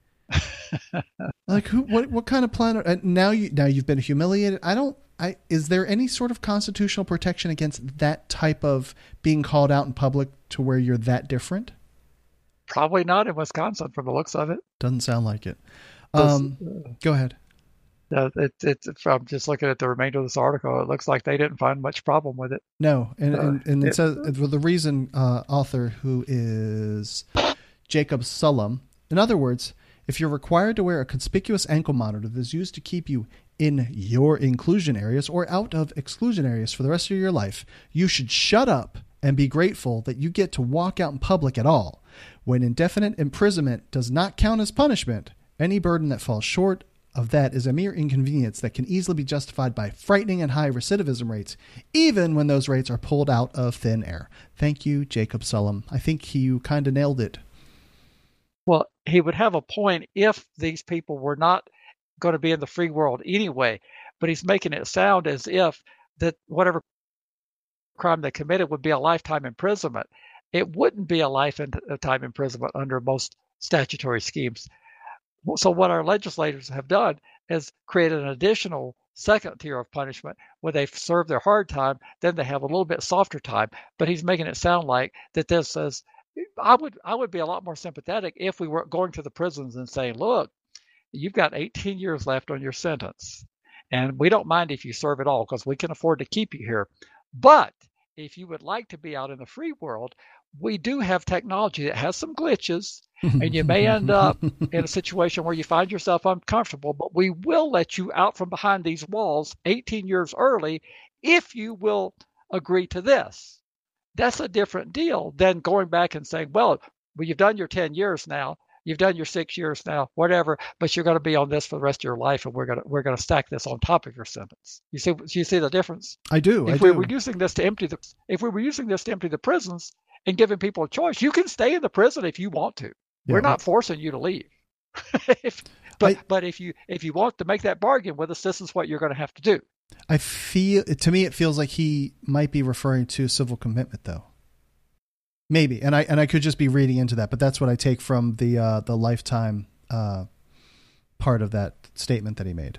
Like who? What? What kind of plan? Are, now you now you've been humiliated. I don't. I is there any sort of constitutional protection against that type of being called out in public to where you're that different? Probably not in Wisconsin, from the looks of it. Doesn't sound like it. Um, uh, go ahead. Uh, it, it, I'm just looking at the remainder of this article. It looks like they didn't find much problem with it. No, and uh, and, and it, it says well, the reason uh, author who is Jacob Sullum. In other words, if you're required to wear a conspicuous ankle monitor that is used to keep you in your inclusion areas or out of exclusion areas for the rest of your life, you should shut up and be grateful that you get to walk out in public at all. When indefinite imprisonment does not count as punishment, any burden that falls short of that is a mere inconvenience that can easily be justified by frightening and high recidivism rates, even when those rates are pulled out of thin air. Thank you, Jacob Sullum. I think you kind of nailed it. Well, he would have a point if these people were not going to be in the free world anyway, but he's making it sound as if that whatever crime they committed would be a lifetime imprisonment. It wouldn't be a lifetime imprisonment under most statutory schemes. So what our legislators have done is created an additional second tier of punishment where they've served their hard time, then they have a little bit softer time. But he's making it sound like that this says, I would I would be a lot more sympathetic if we were going to the prisons and saying, look, you've got eighteen years left on your sentence, and we don't mind if you serve it all because we can afford to keep you here. But if you would like to be out in the free world, we do have technology that has some glitches, and you may end up in a situation where you find yourself uncomfortable, but we will let you out from behind these walls eighteen years early if you will agree to this. That's a different deal than going back and saying, well, well, you've done your ten years now, you've done your six years now, whatever, but you're going to be on this for the rest of your life, and we're going to we're going to stack this on top of your sentence. You see, you see the difference? I do. If I we do. were using this to empty the, if we were using this to empty the prisons and giving people a choice, you can stay in the prison if you want to. Yeah. We're not forcing you to leave. if, but I, but if you if you want to make that bargain with us, this is what you're going to have to do. I feel to me it feels like he might be referring to civil commitment, though. Maybe, and I and I could just be reading into that, but that's what I take from the uh, the lifetime uh, part of that statement that he made.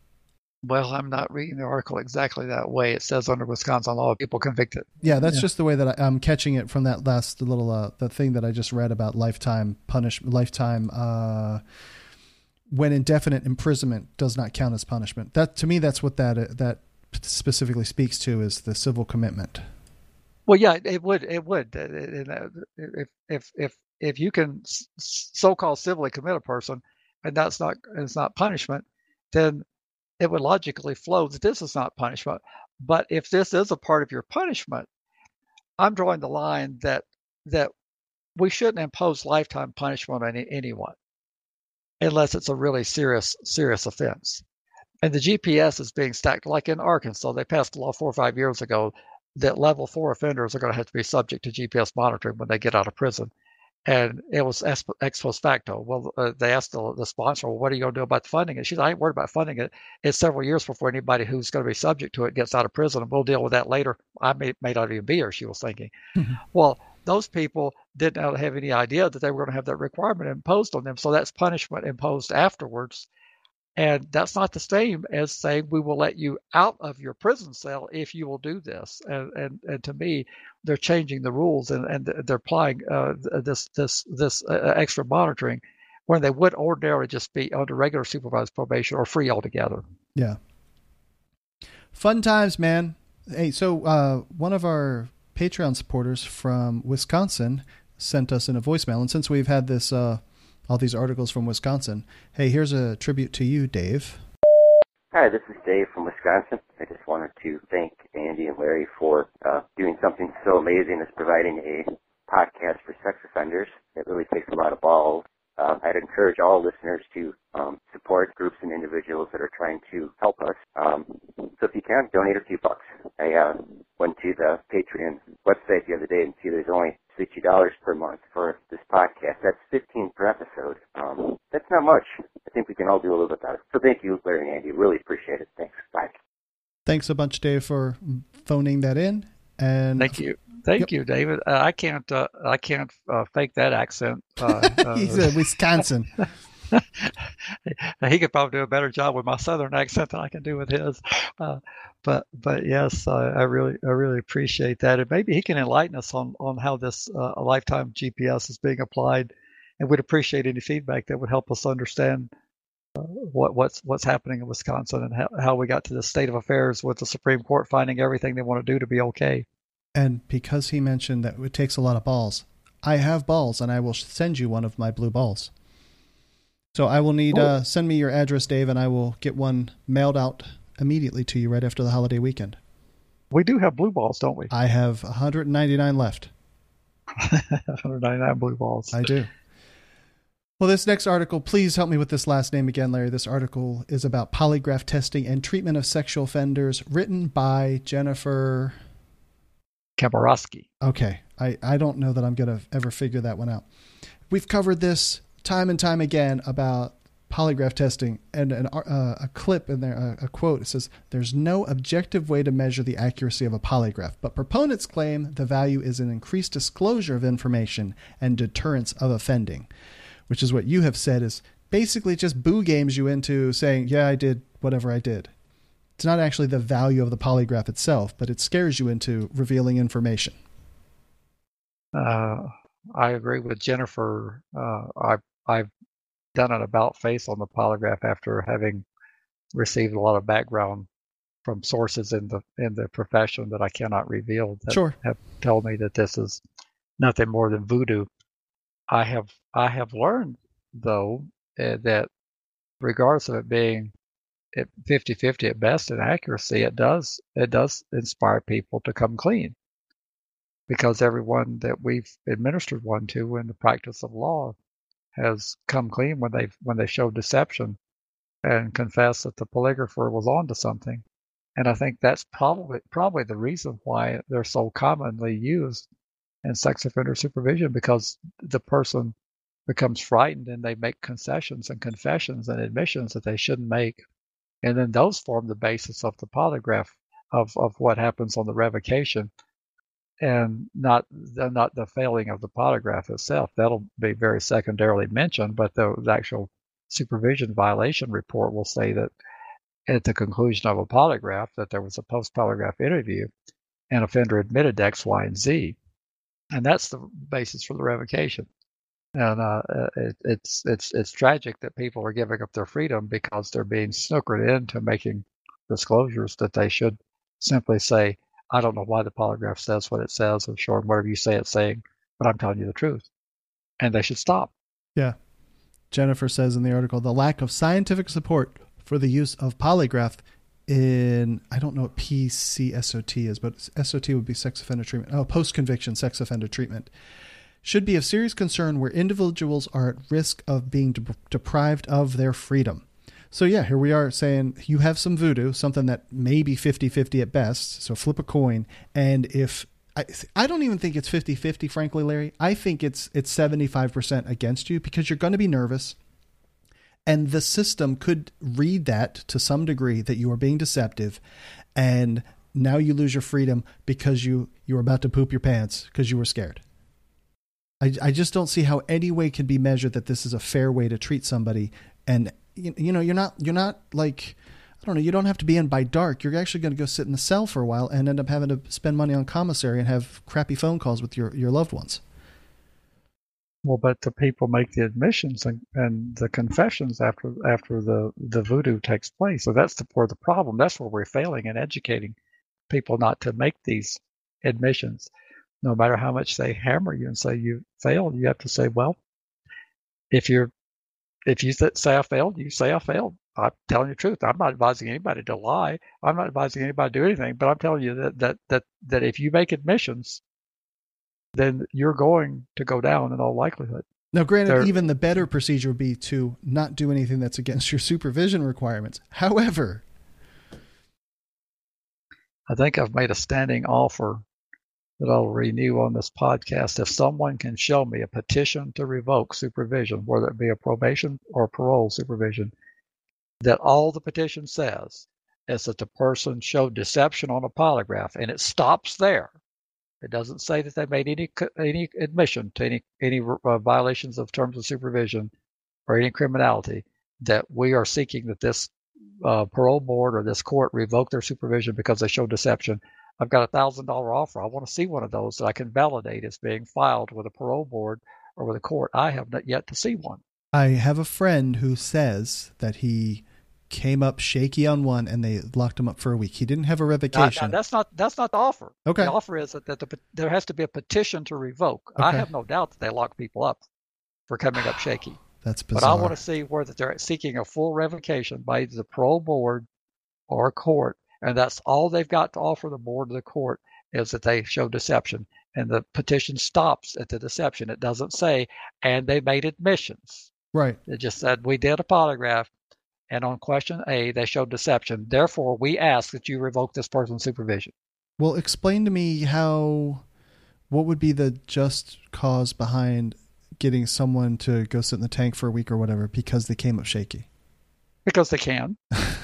Well, I'm not reading the article exactly that way. It says under Wisconsin law, people convicted. Yeah, that's yeah. just the way that I, I'm catching it from that last little uh, the thing that I just read about lifetime punishment, lifetime uh, when indefinite imprisonment does not count as punishment. That to me, that's what that uh, that specifically speaks to is the civil commitment. Well, yeah, it would. It would. If if if if you can so-called civilly commit a person, and that's not it's not punishment, then it would logically flow that this is not punishment. But if this is a part of your punishment, I'm drawing the line that that we shouldn't impose lifetime punishment on any, anyone unless it's a really serious serious offense. And the G P S is being stacked, like in Arkansas. They passed a law four or five years ago that level four offenders are going to have to be subject to G P S monitoring when they get out of prison. And it was ex post facto. Well, uh, they asked the, the sponsor, well, what are you going to do about the funding? And she said, I ain't worried about funding it. It's several years before anybody who's going to be subject to it gets out of prison, and we'll deal with that later. I may, may not even be here, she was thinking. Mm-hmm. Well, those people didn't have any idea that they were going to have that requirement imposed on them. So that's punishment imposed afterwards. And that's not the same as saying we will let you out of your prison cell if you will do this. And and, and to me, they're changing the rules and, and they're applying uh, this this this uh, extra monitoring when they would ordinarily just be under regular supervised probation or free altogether. Yeah. Fun times, man. Hey, so uh, one of our Patreon supporters from Wisconsin sent us in a voicemail, and since we've had this. Uh, all these articles from Wisconsin. Hey, here's a tribute to you, Dave. Hi, this is Dave from Wisconsin. I just wanted to thank Andy and Larry for uh, doing something so amazing as providing a podcast for sex offenders. It really takes a lot of balls. Uh, I'd encourage all listeners to um, support groups and individuals that are trying to help us. Um, so if you can, donate a few bucks. I uh, went to the Patreon website the other day and see there's only sixty dollars per month for this podcast. That's fifteen per episode. Um, that's not much. I think we can all do a little bit better. So thank you, Larry and Andy. Really appreciate it. Thanks. Bye. Thanks a bunch, Dave, for phoning that in. And Thank you. Thank Yep. you, David. Uh, I can't. Uh, I can't uh, fake that accent. Uh, uh, he's in Wisconsin. he could probably do a better job with my southern accent than I can do with his. Uh, but but yes, I, I really I really appreciate that, and maybe he can enlighten us on on how this uh, lifetime G P S is being applied, and we'd appreciate any feedback that would help us understand uh, what what's what's happening in Wisconsin and how, how we got to this state of affairs with the Supreme Court finding everything they want to do to be okay. And because he mentioned that it takes a lot of balls, I have balls, and I will send you one of my blue balls. So I will need, Cool. uh, send me your address, Dave, and I will get one mailed out immediately to you right after the holiday weekend. We do have blue balls, don't we? I have one hundred ninety-nine left. one hundred ninety-nine blue balls. I do. Well, this next article, please help me with this last name again, Larry. This article is about polygraph testing and treatment of sexual offenders, written by Jennifer Kamarowski. Okay. I, I don't know that I'm going to ever figure that one out. We've covered this time and time again about polygraph testing, and an, uh, a clip in there, a, a quote. It says, "There's no objective way to measure the accuracy of a polygraph, but proponents claim the value is in increased disclosure of information and deterrence of offending," which is what you have said is basically just boo games you into saying, yeah, I did whatever I did. It's not actually the value of the polygraph itself, but it scares you into revealing information. Uh, I agree with Jennifer. Uh, I, I've done an about face on the polygraph after having received a lot of background from sources in the in the profession that I cannot reveal that Sure. have told me that this is nothing more than voodoo. I have I have learned though uh, that regardless of it being at fifty-fifty at best in accuracy, it does it does inspire people to come clean, because everyone that we've administered one to in the practice of law has come clean when they when they showed deception and confessed that the polygrapher was onto something. And I think that's probably probably the reason why they're so commonly used in sex offender supervision, because the person becomes frightened and they make concessions and confessions and admissions that they shouldn't make. And then those form the basis of the polygraph of, of what happens on the revocation, and not the, not the failing of the polygraph itself. That'll be very secondarily mentioned, but the, the actual supervision violation report will say that at the conclusion of a polygraph that there was a post-polygraph interview and offender admitted to X, Y, and Z. And that's the basis for the revocation. And uh, it, it's it's it's tragic that people are giving up their freedom because they're being snookered into making disclosures that they should simply say, I don't know why the polygraph says what it says, or sure, whatever you say it's saying, but I'm telling you the truth. And they should stop. Yeah. Jennifer says in the article, the lack of scientific support for the use of polygraph in, I don't know what P C S O T is, but S O T would be sex offender treatment. Oh, post-conviction sex offender treatment. Should be of serious concern where individuals are at risk of being de- deprived of their freedom. So yeah, here we are saying you have some voodoo, something that may be fifty-fifty at best. So flip a coin. And if I, I don't even think it's fifty-fifty, frankly, Larry, I think it's, it's seventy-five percent against you, because you're going to be nervous. And the system could read that to some degree that you are being deceptive. And now you lose your freedom because you, you were about to poop your pants because you were scared. I, I just don't see how any way can be measured that this is a fair way to treat somebody. And, you, you know, you're not, you're not like, I don't know, you don't have to be in by dark. You're actually going to go sit in the cell for a while and end up having to spend money on commissary and have crappy phone calls with your, your loved ones. Well, but the people make the admissions and, and the confessions after after the, the voodoo takes place. So that's the, where the problem, that's where we're failing in educating people not to make these admissions. No matter how much they hammer you and say you failed, you have to say, well, if you're, if you say I failed, you say I failed. I'm telling you the truth. I'm not advising anybody to lie. I'm not advising anybody to do anything. But I'm telling you that that that, that if you make admissions, then you're going to go down in all likelihood. Now, granted, They're, even the better procedure would be to not do anything that's against your supervision requirements. However, I think I've made a standing offer that I'll renew on this podcast. If someone can show me a petition to revoke supervision, whether it be a probation or parole supervision, that all the petition says is that the person showed deception on a polygraph, and it stops there. It doesn't say that they made any any admission to any any uh, violations of terms of supervision or any criminality, that we are seeking that this uh, parole board or this court revoke their supervision because they showed deception. I've got a thousand dollar offer. I want to see one of those that I can validate as being filed with a parole board or with a court. I have not yet to see one. I have a friend who says that he came up shaky on one and they locked him up for a week. He didn't have a revocation. Now, now, that's not that's not the offer. Okay. The offer is that, that the, there has to be a petition to revoke. Okay. I have no doubt that they lock people up for coming up shaky. That's bizarre. But I want to see where that they're seeking a full revocation by either the parole board or a court, and that's all they've got to offer the board or the court is that they show deception. And the petition stops at the deception. It doesn't say, and they made admissions. Right. It just said, we did a polygraph, and on question A, they showed deception. Therefore, we ask that you revoke this person's supervision. Well, explain to me how, what would be the just cause behind getting someone to go sit in the tank for a week or whatever because they came up shaky? Because they can.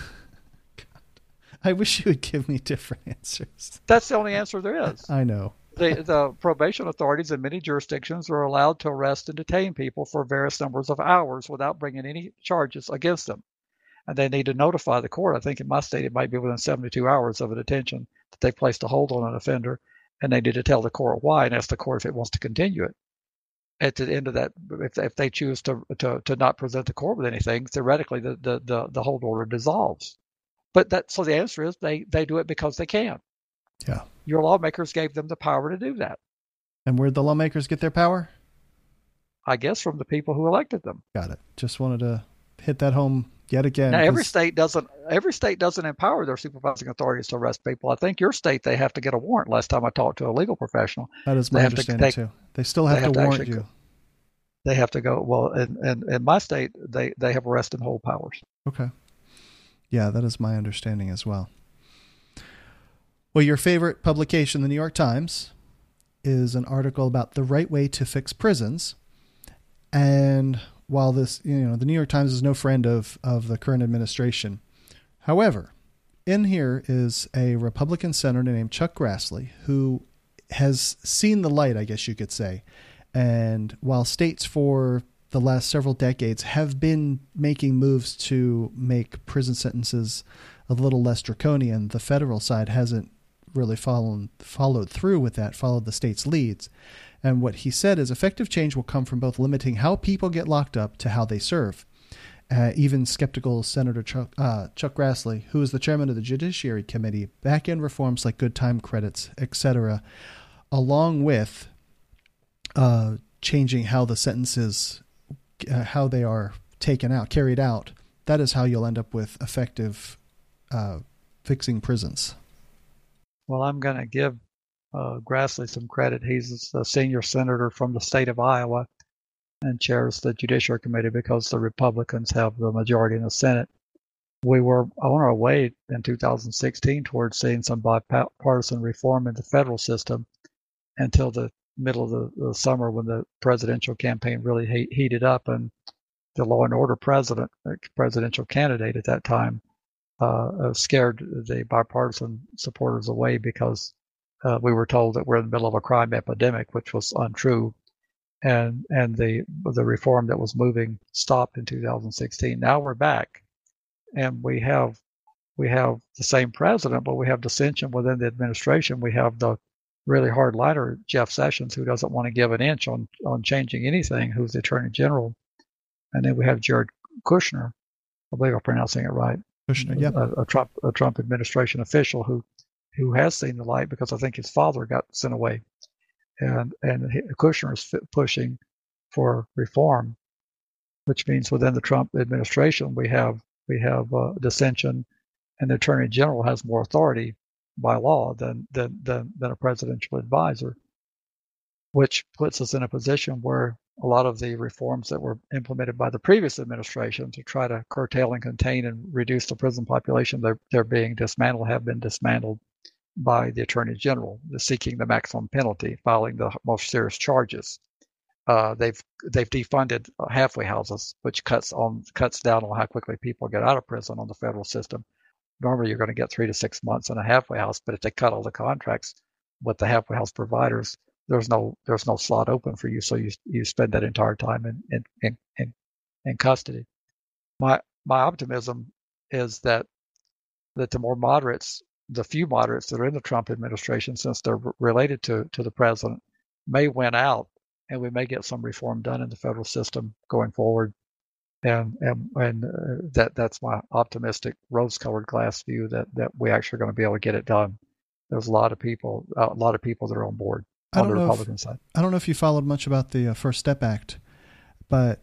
I wish you would give me different answers. That's the only answer there is. I know. The, the probation authorities in many jurisdictions are allowed to arrest and detain people for various numbers of hours without bringing any charges against them. And they need to notify the court. I think in my state it might be within seventy-two hours of a detention that they placed a hold on an offender, and they need to tell the court why and ask the court if it wants to continue it. At the end of that, if, if they choose to, to to not present the court with anything, theoretically the, the, the, the hold order dissolves. But that so the answer is they, they do it because they can. Yeah. Your lawmakers gave them the power to do that. And where'd the lawmakers get their power? I guess from the people who elected them. Got it. Just wanted to hit that home yet again. Now every state doesn't every state doesn't empower their supervising authorities to arrest people. I think your state they have to get a warrant. Last time I talked to a legal professional, that is my understanding to, they, too. They still have, they have to, to warrant actually, you. They have to go. Well, in, in, in my state, they, they have arrest and hold powers. Okay. Yeah, that is my understanding as well. Well, your favorite publication, the New York Times, is an article about the right way to fix prisons. And while this, you know, the New York Times is no friend of, of the current administration. However, in here is a Republican senator named Chuck Grassley, who has seen the light, I guess you could say. And while states for the last several decades have been making moves to make prison sentences a little less draconian, the federal side hasn't really followed, followed through with that, followed the state's leads. And what he said is effective change will come from both limiting how people get locked up to how they serve. Uh, even skeptical Senator Chuck, uh, Chuck Grassley, who is the chairman of the Judiciary Committee, back in reforms like good time credits, et cetera, along with uh, changing how the sentences, uh, how they are taken out, carried out. That is how you'll end up with effective uh, fixing prisons. Well, I'm going to give uh, Grassley some credit. He's a senior senator from the state of Iowa and chairs the Judiciary Committee because the Republicans have the majority in the Senate. We were on our way in two thousand sixteen towards seeing some bipartisan reform in the federal system until the middle of the, the summer when the presidential campaign really he- heated up, and the law and order president, presidential candidate at that time, uh, scared the bipartisan supporters away because uh, we were told that we're in the middle of a crime epidemic, which was untrue. And and the the reform that was moving stopped in two thousand sixteen. Now we're back, and we have we have the same president, but we have dissension within the administration. We have the really hardliner Jeff Sessions, who doesn't want to give an inch on on changing anything, who's the Attorney General, and then we have Jared Kushner. I believe I'm pronouncing it right. Kushner, yeah, a, a Trump a Trump administration official who who has seen the light because I think his father got sent away. And and Kushner is pushing for reform, which means within the Trump administration we have we have uh, dissension, and the Attorney General has more authority by law than, than, than, than a presidential advisor, which puts us in a position where a lot of the reforms that were implemented by the previous administration to try to curtail and contain and reduce the prison population, they're, they're being dismantled, have been dismantled by the Attorney General, seeking the maximum penalty, filing the most serious charges. Uh, they've they've defunded halfway houses, which cuts on cuts down on how quickly people get out of prison on the federal system. Normally, you're going to get three to six months in a halfway house, but if they cut all the contracts with the halfway house providers, there's no there's no slot open for you, so you you spend that entire time in in in, in, in custody. My my optimism is that that the more moderates, the few moderates that are in the Trump administration, since they're related to to the president, may win out, and we may get some reform done in the federal system going forward. And and, and uh, that that's my optimistic, rose-colored glass view that that we actually are going to be able to get it done. There's a lot of people, a lot of people that are on board on the Republican if, side. I don't know if you followed much about the uh, First Step Act, but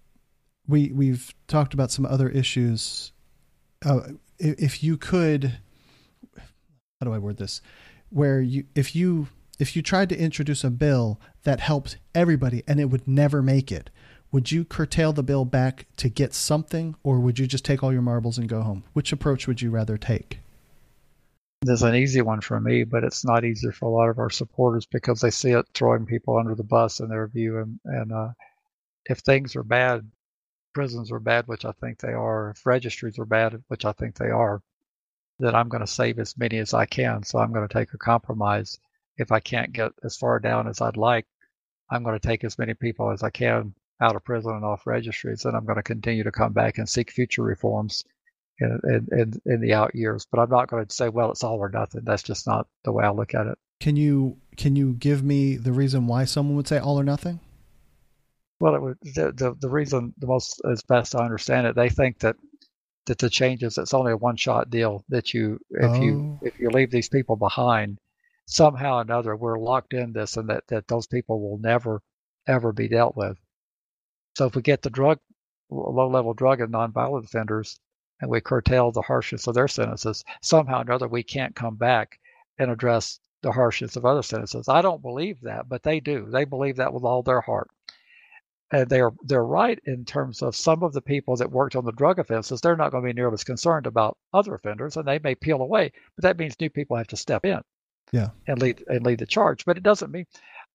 we we've talked about some other issues. Uh, if you could, how do I word this? Where you if you if you tried to introduce a bill that helped everybody and it would never make it, would you curtail the bill back to get something, or would you just take all your marbles and go home? Which approach would you rather take? There's an easy one for me, but it's not easy for a lot of our supporters because they see it throwing people under the bus in their view. And, and uh, if things are bad, prisons are bad, which I think they are, if registries are bad, which I think they are, then I'm going to save as many as I can. So I'm going to take a compromise. If I can't get as far down as I'd like, I'm going to take as many people as I can out of prison and off registries, and I'm going to continue to come back and seek future reforms in, in, in, in the out years. But I'm not going to say, well, it's all or nothing. That's just not the way I look at it. Can you can you give me the reason why someone would say all or nothing? Well, it would, the, the the reason, the most as best I understand it, they think that that the changes, it's only a one-shot deal. That you if oh. you if you leave these people behind, somehow or another, we're locked in this, and that, that those people will never ever be dealt with. So if we get the drug, low-level drug and nonviolent offenders, and we curtail the harshness of their sentences, somehow or another we can't come back and address the harshness of other sentences. I don't believe that, but they do. They believe that with all their heart. And they're they're right in terms of some of the people that worked on the drug offenses. They're not going to be nearly as concerned about other offenders, and they may peel away. But that means new people have to step in, yeah, and lead and lead the charge. But it doesn't mean.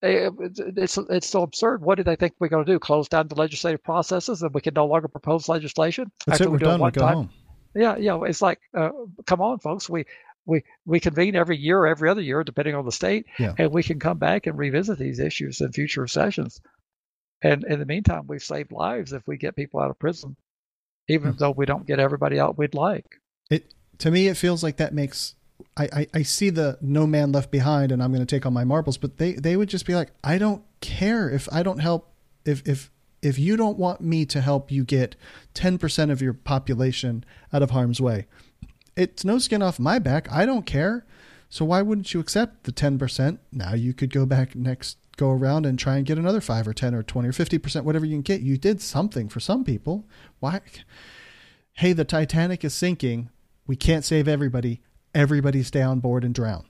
It's it's so absurd. What do they think we're going to do? Close down the legislative processes and we can no longer propose legislation? That's it. We're done. We go time? home. Yeah, yeah. It's like, uh, come on, folks. We we we convene every year, or every other year, depending on the state, yeah. and we can come back and revisit these issues in future sessions. And in the meantime, we've saved lives if we get people out of prison, even mm-hmm. though we don't get everybody out we'd like. It to me, it feels like that makes. I, I, I see the no man left behind and I'm going to take all my marbles, but they, they would just be like, I don't care if I don't help. If, if, if you don't want me to help you get ten percent of your population out of harm's way, it's no skin off my back. I don't care. So why wouldn't you accept the ten percent? Now you could go back next, go around and try and get another five or ten or twenty or fifty percent, whatever you can get. You did something for some people. Why? Hey, the Titanic is sinking. We can't save everybody. Everybody stay on board and drown.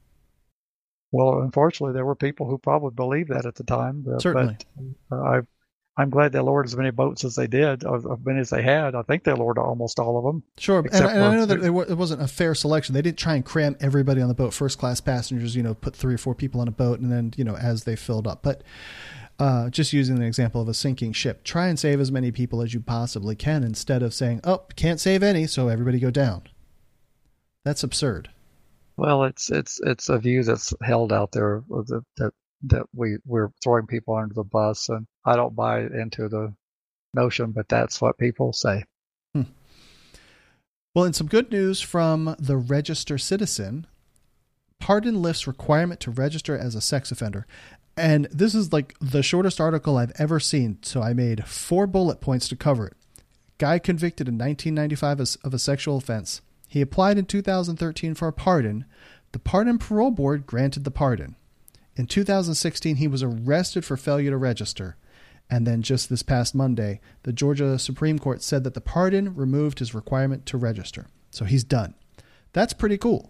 Well, unfortunately, there were people who probably believed that at the time. But, Certainly. But, uh, I, I'm glad they lowered as many boats as they did, as many as they had. I think they lowered almost all of them. Sure. And, and I know that it wasn't a fair selection. They didn't try and cram everybody on the boat. First class passengers, you know, put three or four people on a boat and then, you know, as they filled up. But uh, just using the example of a sinking ship, try and save as many people as you possibly can instead of saying, oh, can't save any, so everybody go down. That's absurd. Well, it's it's it's a view that's held out there that that, that we we're throwing people under the bus, and I don't buy into the notion, but that's what people say. Hmm. Well, in some good news from the Register Citizen, pardon lifts requirement to register as a sex offender. And this is like the shortest article I've ever seen, so I made four bullet points to cover it. Guy convicted in nineteen ninety-five of a sexual offense. He applied in two thousand thirteen for a pardon. The Pardon Parole Board granted the pardon. In two thousand sixteen, he was arrested for failure to register. And then just this past Monday, the Georgia Supreme Court said that the pardon removed his requirement to register. So he's done. That's pretty cool.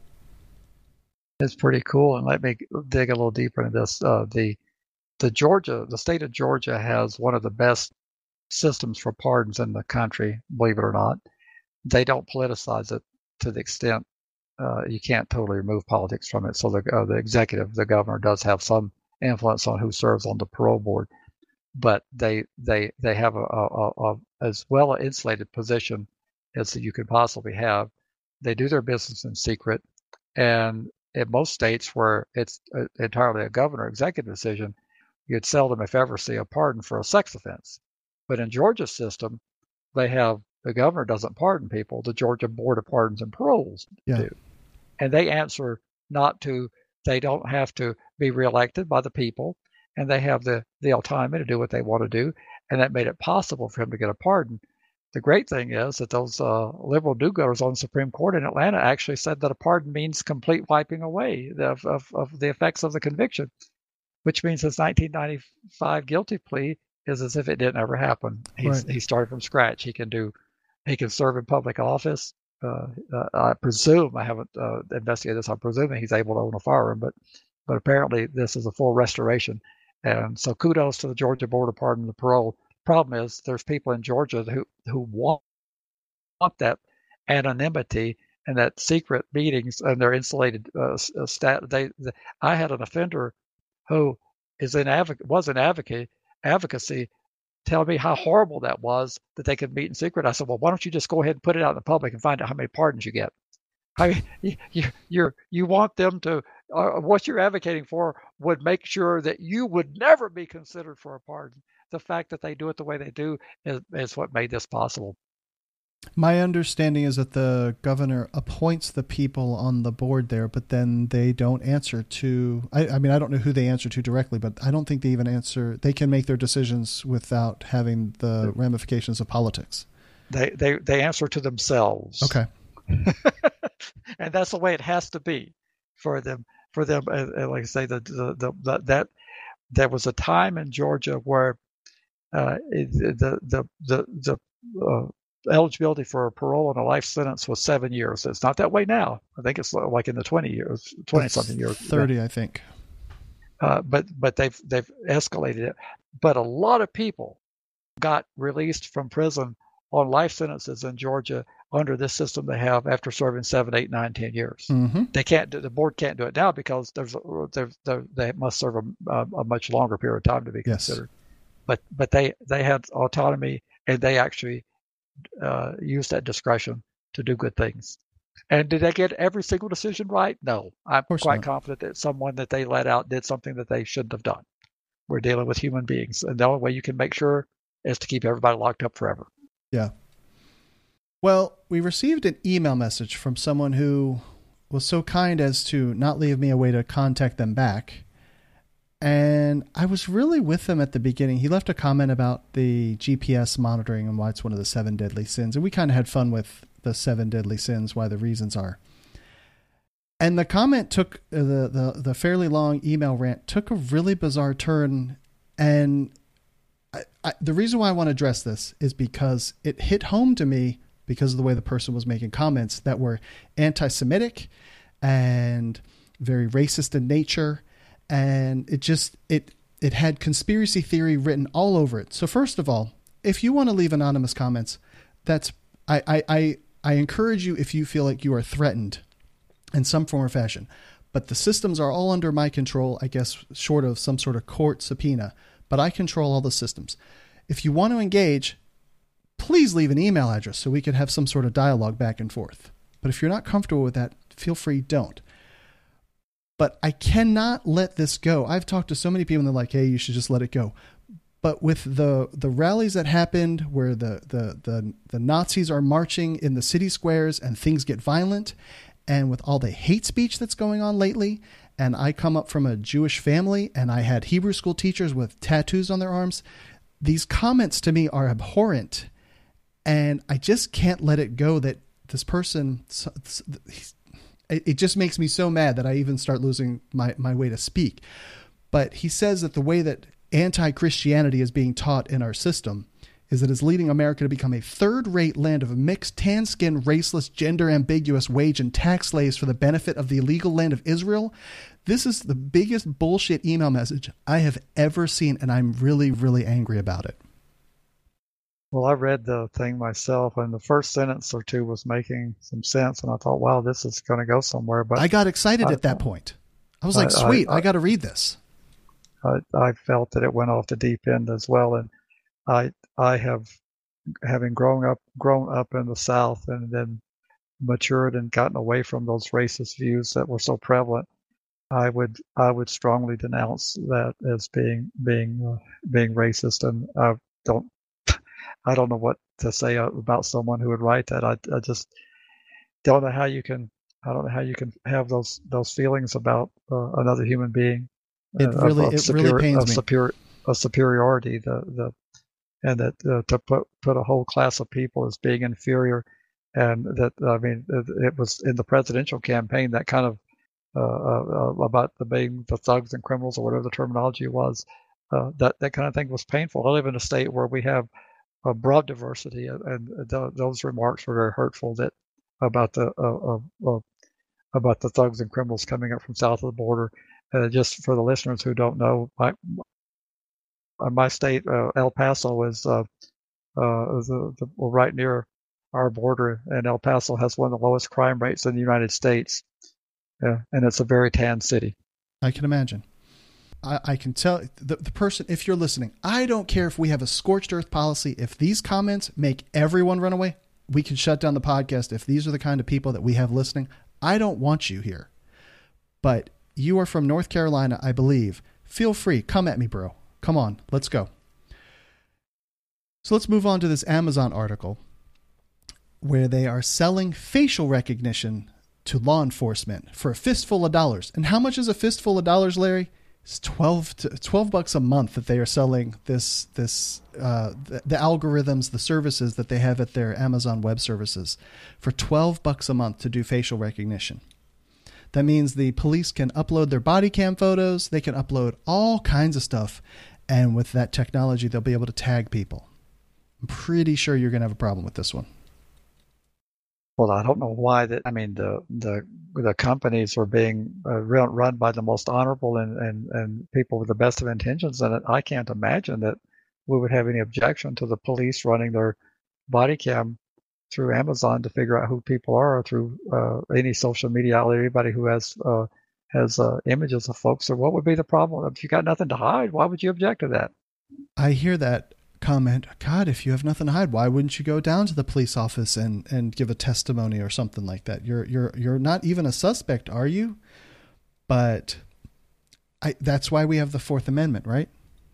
It's pretty cool. And let me dig a little deeper into this. Uh, the the Georgia, the state of Georgia has one of the best systems for pardons in the country, believe it or not. They don't politicize it to the extent uh, you can't totally remove politics from it. So the uh, the executive, the governor, does have some influence on who serves on the parole board, but they they they have a, a, a as well an insulated position as you could possibly have. They do their business in secret, and in most states where it's entirely a governor executive decision, you'd seldom, if ever, see a pardon for a sex offense. But in Georgia's system, they have the governor doesn't pardon people. The Georgia Board of Pardons and Paroles yeah. do. And they answer not to, they don't have to be reelected by the people, and they have the, the autonomy to do what they want to do. And that made it possible for him to get a pardon. The great thing is that those uh, liberal do-gooders on the Supreme Court in Atlanta actually said that a pardon means complete wiping away of, of, of the effects of the conviction, which means his nineteen ninety-five guilty plea is as if it didn't ever happen. He's, right. He started from scratch. He can do, he can serve in public office. Uh, uh, I presume, I haven't uh, investigated this, I'm presuming he's able to own a firearm, but but apparently this is a full restoration. And so kudos to the Georgia Board of Pardon and Parole. Problem is there's people in Georgia who, who want, want that anonymity and that secret meetings, and they're insulated uh, stat. They, the, I had an offender who is in advoc- was an advocate advocacy tell me how horrible that was that they could meet in secret. I said, well, why don't you just go ahead and put it out in the public and find out how many pardons you get? I mean, you, you, you're, you want them to, uh, what you're advocating for would make sure that you would never be considered for a pardon. The fact that they do it the way they do is, is what made this possible. My understanding is that the governor appoints the people on the board there, but then they don't answer to, I, I mean, I don't know who they answer to directly, but I don't think they even answer, they can make their decisions without having the ramifications of politics. They, they, they answer to themselves. Okay. And that's the way it has to be for them, for them. Uh, like I say, the, the, the, the, that there was a time in Georgia where uh, the, the, the, the, uh, eligibility for a parole and a life sentence was seven years. It's not that way now. I think it's like in the twenty years, twenty something years. thirty, I think. Uh, but but they've they've escalated it. But a lot of people got released from prison on life sentences in Georgia under this system they have after serving seven, eight, nine, ten years. Mm-hmm. They can't do, the board can't do it now because there's there's they must serve a, a much longer period of time to be considered. Yes. But but they they had autonomy, and they actually Uh, use that discretion to do good things. And did they get every single decision right? No. I'm quite not. confident that someone that they let out did something that they shouldn't have done. We're dealing with human beings, and the only way you can make sure is to keep everybody locked up forever. Yeah. Well, we received an email message from someone who was so kind as to not leave me a way to contact them back. And I was really with him at the beginning. He left a comment about the G P S monitoring and why it's one of the seven deadly sins. And we kind of had fun with the seven deadly sins, why the reasons are. And the comment took, uh, the, the, the fairly long email rant took a really bizarre turn. And I, I, the reason why I want to address this is because it hit home to me because of the way the person was making comments that were anti-Semitic and very racist in nature. And it just, it, it had conspiracy theory written all over it. So first of all, if you want to leave anonymous comments, that's, I, I, I, I encourage you if you feel like you are threatened in some form or fashion, but the systems are all under my control, I guess, short of some sort of court subpoena, but I control all the systems. If you want to engage, please leave an email address so we can have some sort of dialogue back and forth. But if you're not comfortable with that, feel free, don't. But I cannot let this go. I've talked to so many people and they're like, hey, you should just let it go. But with the, the rallies that happened where the, the, the, the Nazis are marching in the city squares and things get violent, and with all the hate speech that's going on lately, and I come up from a Jewish family and I had Hebrew school teachers with tattoos on their arms, these comments to me are abhorrent. And I just can't let it go that this person, it just makes me so mad that I even start losing my, my way to speak. But he says that the way that anti-Christianity is being taught in our system is that it's leading America to become a third-rate land of mixed, tan-skinned, raceless, gender-ambiguous wage and tax slaves for the benefit of the illegal land of Israel. This is the biggest bullshit email message I have ever seen, and I'm really, really angry about it. Well, I read the thing myself, and the first sentence or two was making some sense, and I thought, wow, this is going to go somewhere. But I got excited I, at that point. I was like, I, sweet, I, I, I got to read this. I, I felt that it went off the deep end as well, and I I have, having grown up grown up in the South and then matured and gotten away from those racist views that were so prevalent, I would I would strongly denounce that as being being uh, being racist, and I don't I don't know what to say about someone who would write that. I I just don't know how you can I don't know how you can have those those feelings about uh, another human being. It uh, really of, of it superior, really pains of me. Superior, of superiority, the the and that uh, to put put a whole class of people as being inferior, and that I mean it, it was in the presidential campaign that kind of uh, uh, about the being the thugs and criminals or whatever the terminology was, uh, that that kind of thing was painful. I live in a state where we have a broad diversity, and, and th- those remarks were very hurtful. That about the uh, uh, uh, about the thugs and criminals coming up from south of the border. Uh, just for the listeners who don't know, my my state, uh, El Paso, is uh, uh, the, the, well, right near our border, and El Paso has one of the lowest crime rates in the United States, uh, and it's a very tan city. I can imagine. I, I can tell the, the person, if you're listening, I don't care if we have a scorched earth policy. If these comments make everyone run away, we can shut down the podcast. If these are the kind of people that we have listening, I don't want you here. But you are from North Carolina, I believe. Feel free. Come at me, bro. Come on. Let's go. So let's move on to this Amazon article where they are selling facial recognition to law enforcement for a fistful of dollars. And how much is a fistful of dollars, Larry? It's twelve to twelve bucks a month that they are selling this, this, uh, the, the algorithms, the services that they have at their Amazon Web Services for twelve bucks a month to do facial recognition. That means the police can upload their body cam photos. They can upload all kinds of stuff. And with that technology, they'll be able to tag people. I'm pretty sure you're going to have a problem with this one. Well, I don't know why that. I mean, the the the companies are being uh, run by the most honorable and, and, and people with the best of intentions, and I can't imagine that we would have any objection to the police running their body cam through Amazon to figure out who people are, or through uh, any social media outlet, anybody who has uh, has uh, images of folks. Or what would be the problem? If you got nothing to hide, why would you object to that? I hear that comment. God, if you have nothing to hide, why wouldn't you go down to the police office and, and give a testimony or something like that? You're you're you're not even a suspect, are you? But I, that's why we have the Fourth Amendment, right?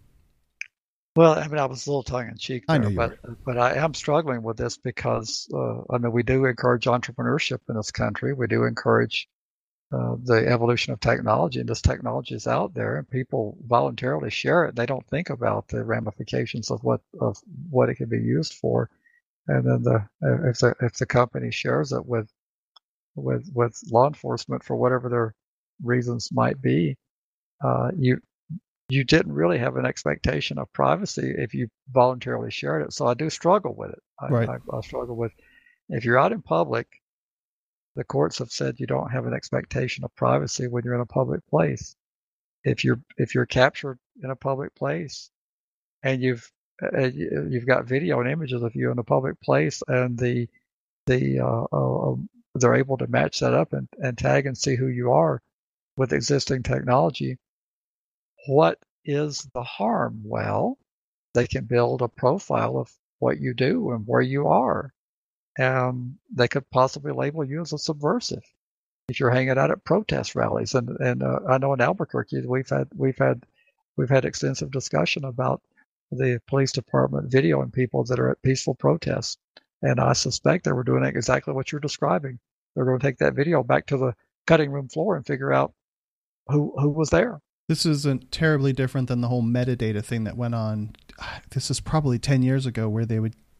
Well, I mean, I was a little tongue in cheek there, I know you but were. but I am struggling with this because uh, I mean, we do encourage entrepreneurship in this country. We do encourage uh, the evolution of technology, and this technology is out there, and people voluntarily share it. They don't think about the ramifications of what of what it can be used for, and then the if the if the company shares it with with with law enforcement for whatever their reasons might be, uh, you. you didn't really have an expectation of privacy if you voluntarily shared it. So I do struggle with it. I, Right. I, I struggle with, if you're out in public, the courts have said you don't have an expectation of privacy when you're in a public place. If you're if you're captured in a public place, and you've uh, you've got video and images of you in a public place, and the the uh, uh, they're able to match that up and, and tag and see who you are with existing technology. What is the harm? Well, they can build a profile of what you do and where you are. And they could possibly label you as a subversive if you're hanging out at protest rallies. And and uh, I know in Albuquerque we've had we've had we've had extensive discussion about the police department videoing people that are at peaceful protests. And I suspect they were doing exactly what you're describing. They're going to take that video back to the cutting room floor and figure out who who was there. This isn't terribly different than the whole metadata thing that went on. This is probably ten years ago, where they would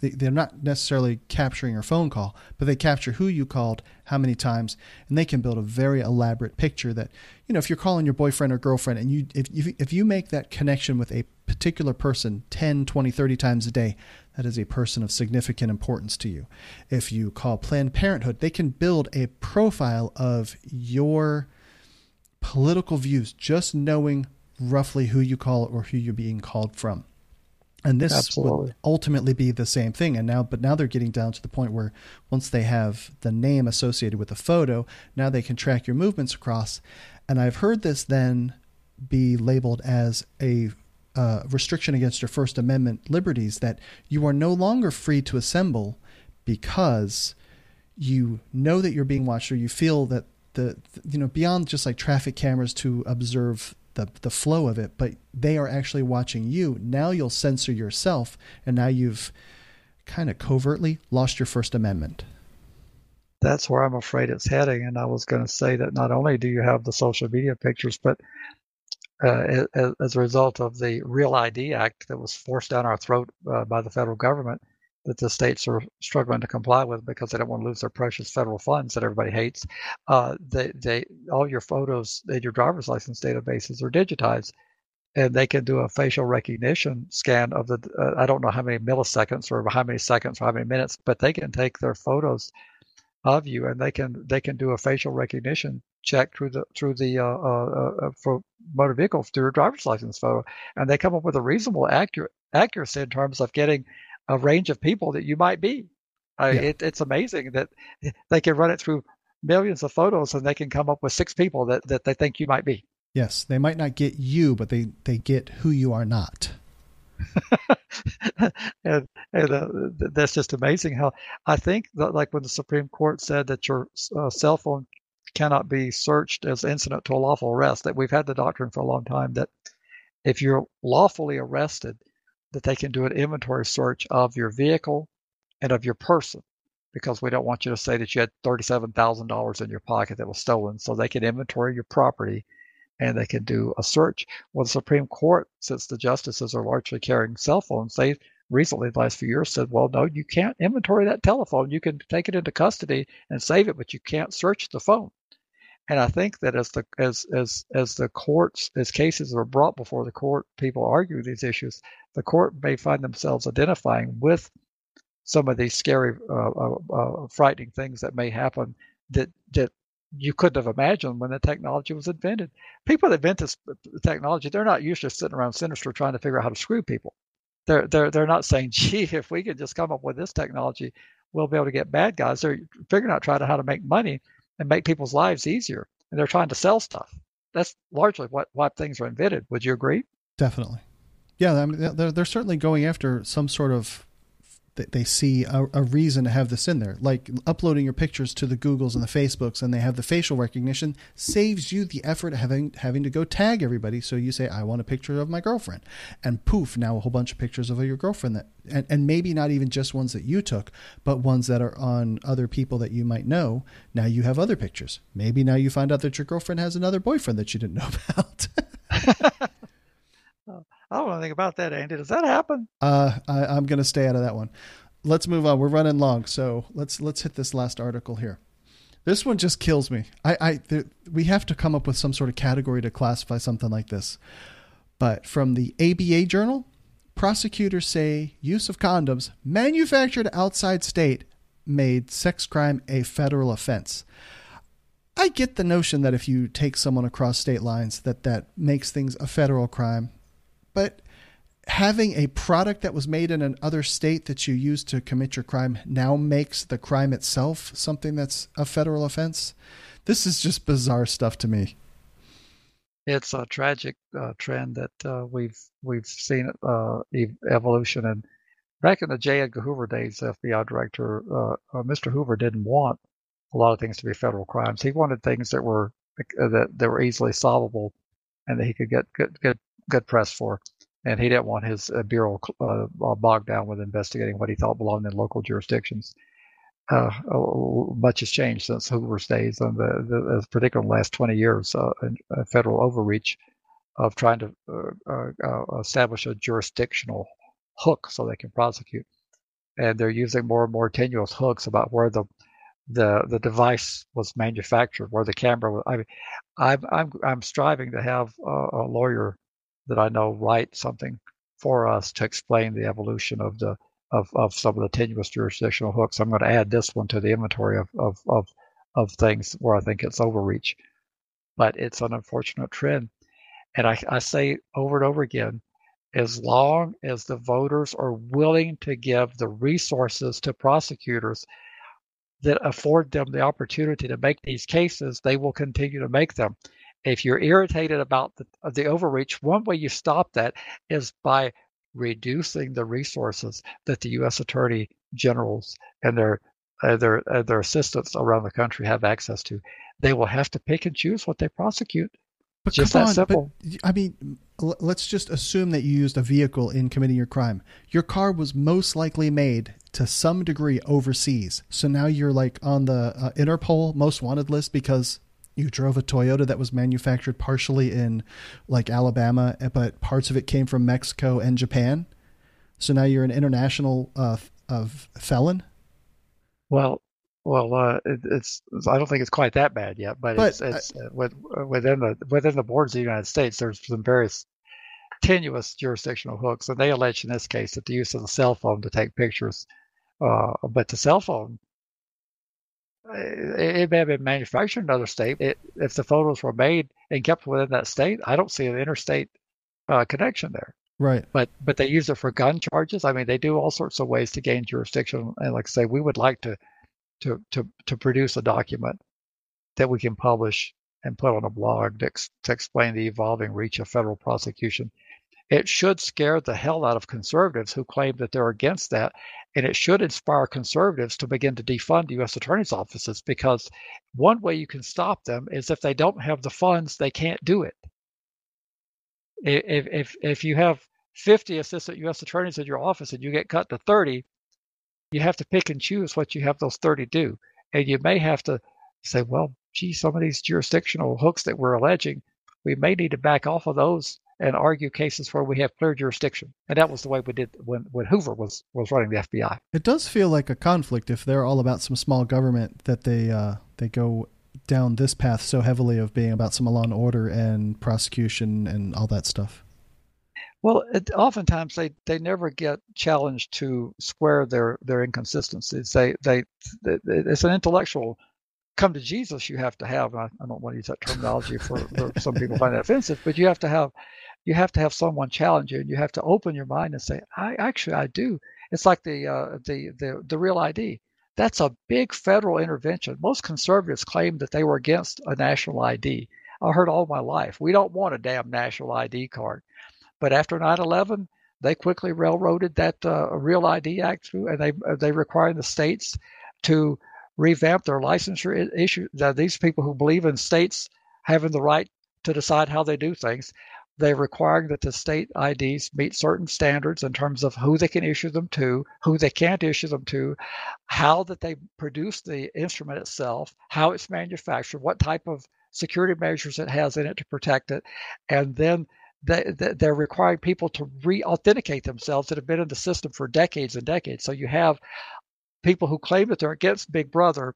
they, they're not necessarily capturing your phone call, but they capture who you called, how many times, and they can build a very elaborate picture that, you know, if you're calling your boyfriend or girlfriend and you, if, if, if you make that connection with a particular person ten, twenty, thirty times a day, that is a person of significant importance to you. If you call Planned Parenthood, they can build a profile of your political views, just knowing roughly who you call or who you're being called from. And this Absolutely. would ultimately be the same thing. And now, but now they're getting down to the point where once they have the name associated with the photo, now they can track your movements across. And I've heard this then be labeled as a uh, restriction against your First Amendment liberties, that you are no longer free to assemble because you know that you're being watched, or you feel that the, you know, beyond just like traffic cameras to observe the the flow of it, but they are actually watching you. Now you'll censor yourself, and now you've kind of covertly lost your First Amendment. That's where I'm afraid it's heading. And I was going to say that not only do you have the social media pictures, but uh, as, as a result of the Real I D Act that was forced down our throat uh, by the federal government, that the states are struggling to comply with because they don't want to lose their precious federal funds that everybody hates. Uh, they, they, all your photos in your driver's license databases are digitized, and they can do a facial recognition scan of the, uh, I don't know how many milliseconds or how many seconds or how many minutes, but they can take their photos of you, and they can they can do a facial recognition check through the through the uh, uh, uh, for motor vehicle through a driver's license photo, and they come up with a reasonable accurate accuracy in terms of getting a range of people that you might be. Uh, Yeah. it, it's amazing that they can run it through millions of photos and they can come up with six people that, that they think you might be. Yes, they might not get you, but they, they get who you are not. and and uh, that's just amazing how I think that, like when the Supreme Court said that your uh, cell phone cannot be searched as incident to a lawful arrest, that we've had the doctrine for a long time that if you're lawfully arrested, that they can do an inventory search of your vehicle and of your person, because we don't want you to say that you had thirty-seven thousand dollars in your pocket that was stolen. So they can inventory your property and they can do a search. Well, the Supreme Court, since the justices are largely carrying cell phones, they recently, the last few years, said, well, no, you can't inventory that telephone. You can take it into custody and save it, but you can't search the phone. And I think that as the as as as the courts, as cases are brought before the court, people argue these issues, the court may find themselves identifying with some of these scary, uh, uh, uh, frightening things that may happen that that you couldn't have imagined when the technology was invented. People that invent this technology, they're not usually sitting around sinister trying to figure out how to screw people. They're they're they're not saying, gee, if we could just come up with this technology, we'll be able to get bad guys. They're figuring out trying to how to make money and make people's lives easier. And they're trying to sell stuff. That's largely what, what things are invented. Would you agree? Definitely. Yeah, I mean, they're, they're certainly going after some sort of, they see a, a reason to have this in there, like uploading your pictures to the Googles and the Facebooks, and they have the facial recognition, saves you the effort of having having to go tag everybody. So you say, I want a picture of my girlfriend, and poof, now a whole bunch of pictures of your girlfriend, that and, and maybe not even just ones that you took, but ones that are on other people that you might know. Now you have other pictures. Maybe now you find out that your girlfriend has another boyfriend that you didn't know about. I don't know anything about that, Andy. Does that happen? Uh, I, I'm going to stay out of that one. Let's move on. We're running long, so let's let's hit this last article here. This one just kills me. I, I there, we have to come up with some sort of category to classify something like this. But from the A B A Journal, prosecutors say use of condoms manufactured outside state made sex crime a federal offense. I get the notion that if you take someone across state lines, that that makes things a federal crime. But having a product that was made in another state that you use to commit your crime now makes the crime itself something that's a federal offense. This is just bizarre stuff to me. It's a tragic uh, trend that uh, we've we've seen uh, evolution. And back in the J. Edgar Hoover days, F B I director, uh, uh, Mister Hoover didn't want a lot of things to be federal crimes. He wanted things that were uh, that, that were easily solvable and that he could get good good good press for. And he didn't want his uh, bureau uh, bogged down with investigating what he thought belonged in local jurisdictions. Uh, uh, much has changed since Hoover's days, and the, the, particularly in the last twenty years, uh, a federal overreach of trying to uh, uh, establish a jurisdictional hook so they can prosecute. and they're using more and more tenuous hooks about where the the the device was manufactured, where the camera was. I mean, I'm I'm I'm striving to have a, a lawyer that I know write something for us to explain the evolution of the of, of some of the tenuous jurisdictional hooks. I'm going to add this one to the inventory of of of, of things where I think it's overreach, but it's an unfortunate trend. And I, I say over and over again, as long as the voters are willing to give the resources to prosecutors that afford them the opportunity to make these cases, they will continue to make them. If you're irritated about the, the overreach, one way you stop that is by reducing the resources that the U S Attorney Generals and their uh, their uh, their assistants around the country have access to. They will have to pick and choose what they prosecute. But just come that on, simple. But, I mean, l- let's just assume that you used a vehicle in committing your crime. Your car was most likely made to some degree overseas. So now you're like on the uh, Interpol most wanted list because you drove a Toyota that was manufactured partially in like Alabama, but parts of it came from Mexico and Japan. So now you're an international uh, of felon. Well, well, uh, it, it's. I don't think it's quite that bad yet, but, but it's, it's uh, with, within the within the borders of the United States. There's some various tenuous jurisdictional hooks, and they allege in this case that the use of the cell phone to take pictures, uh, but the cell phone, it, it may have been manufactured in another state. It, if the photos were made and kept within that state, I don't see an interstate uh, connection there. Right. But but they use it for gun charges. I mean, they do all sorts of ways to gain jurisdiction. And like I say, we would like to to to to produce a document that we can publish and put on a blog to, ex, to explain the evolving reach of federal prosecution. It should scare the hell out of conservatives who claim that they're against that, and it should inspire conservatives to begin to defund U S attorneys' offices, because one way you can stop them is if they don't have the funds, they can't do it. If if if you have fifty assistant U S attorneys in your office and you get cut to thirty, you have to pick and choose what you have those thirty do. And you may have to say, well, gee, some of these jurisdictional hooks that we're alleging, we may need to back off of those and argue cases where we have clear jurisdiction. And that was the way we did when, when Hoover was, was running the F B I. It does feel like a conflict if they're all about some small government that they uh, they go down this path so heavily of being about some law and order and prosecution and all that stuff. Well, it, oftentimes they, they never get challenged to square their, their inconsistencies. They, they, they it's an intellectual come to Jesus you have to have. I, I don't want to use that terminology for, for some people find that offensive, but you have to have you have to have someone challenge you, and you have to open your mind and say, I actually I do. It's like the uh, the the the Real I D. That's a big federal intervention. Most conservatives claim that they were against a national I D. I heard all my life, we don't want a damn national I D card. But after nine eleven, they quickly railroaded that uh, Real I D Act through, and they they required the states to revamp their licensure issue. Now, these people who believe in states having the right to decide how they do things, they're requiring that the state I Ds meet certain standards in terms of who they can issue them to, who they can't issue them to, how that they produce the instrument itself, how it's manufactured, what type of security measures it has in it to protect it, and then They, they're requiring people to re-authenticate themselves that have been in the system for decades and decades. So you have people who claim that they're against Big Brother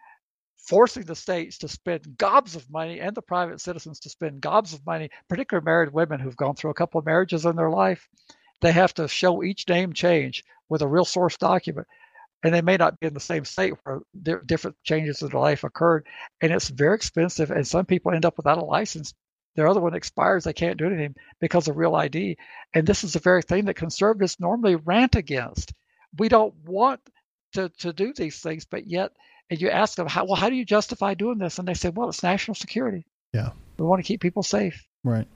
forcing the states to spend gobs of money and the private citizens to spend gobs of money, particularly married women who've gone through a couple of marriages in their life. They have to show each name change with a real source document. And they may not be in the same state where different changes in their life occurred. And it's very expensive. And some people end up without a license. Their other one expires. They can't do anything because of Real I D. And this is the very thing that conservatives normally rant against. We don't want to, to do these things, but yet, and you ask them, how, well, how do you justify doing this? And they say, well, it's national security. Yeah. We want to keep people safe. Right.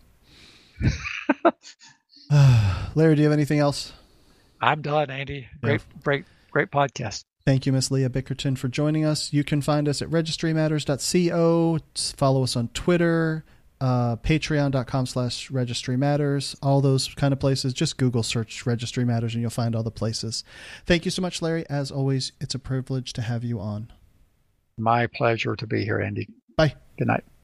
Larry, do you have anything else? I'm done, Andy. Great, yeah. great, great podcast. Thank you, Miss Leah Bickerton, for joining us. You can find us at registry matters dot co. Follow us on Twitter. Uh, patreon.com slash registry matters, all those kind of places. Just Google search Registry Matters and you'll find all the places. Thank you so much, Larry. As always, it's a privilege to have you on. My pleasure to be here, Andy. Bye. Good night.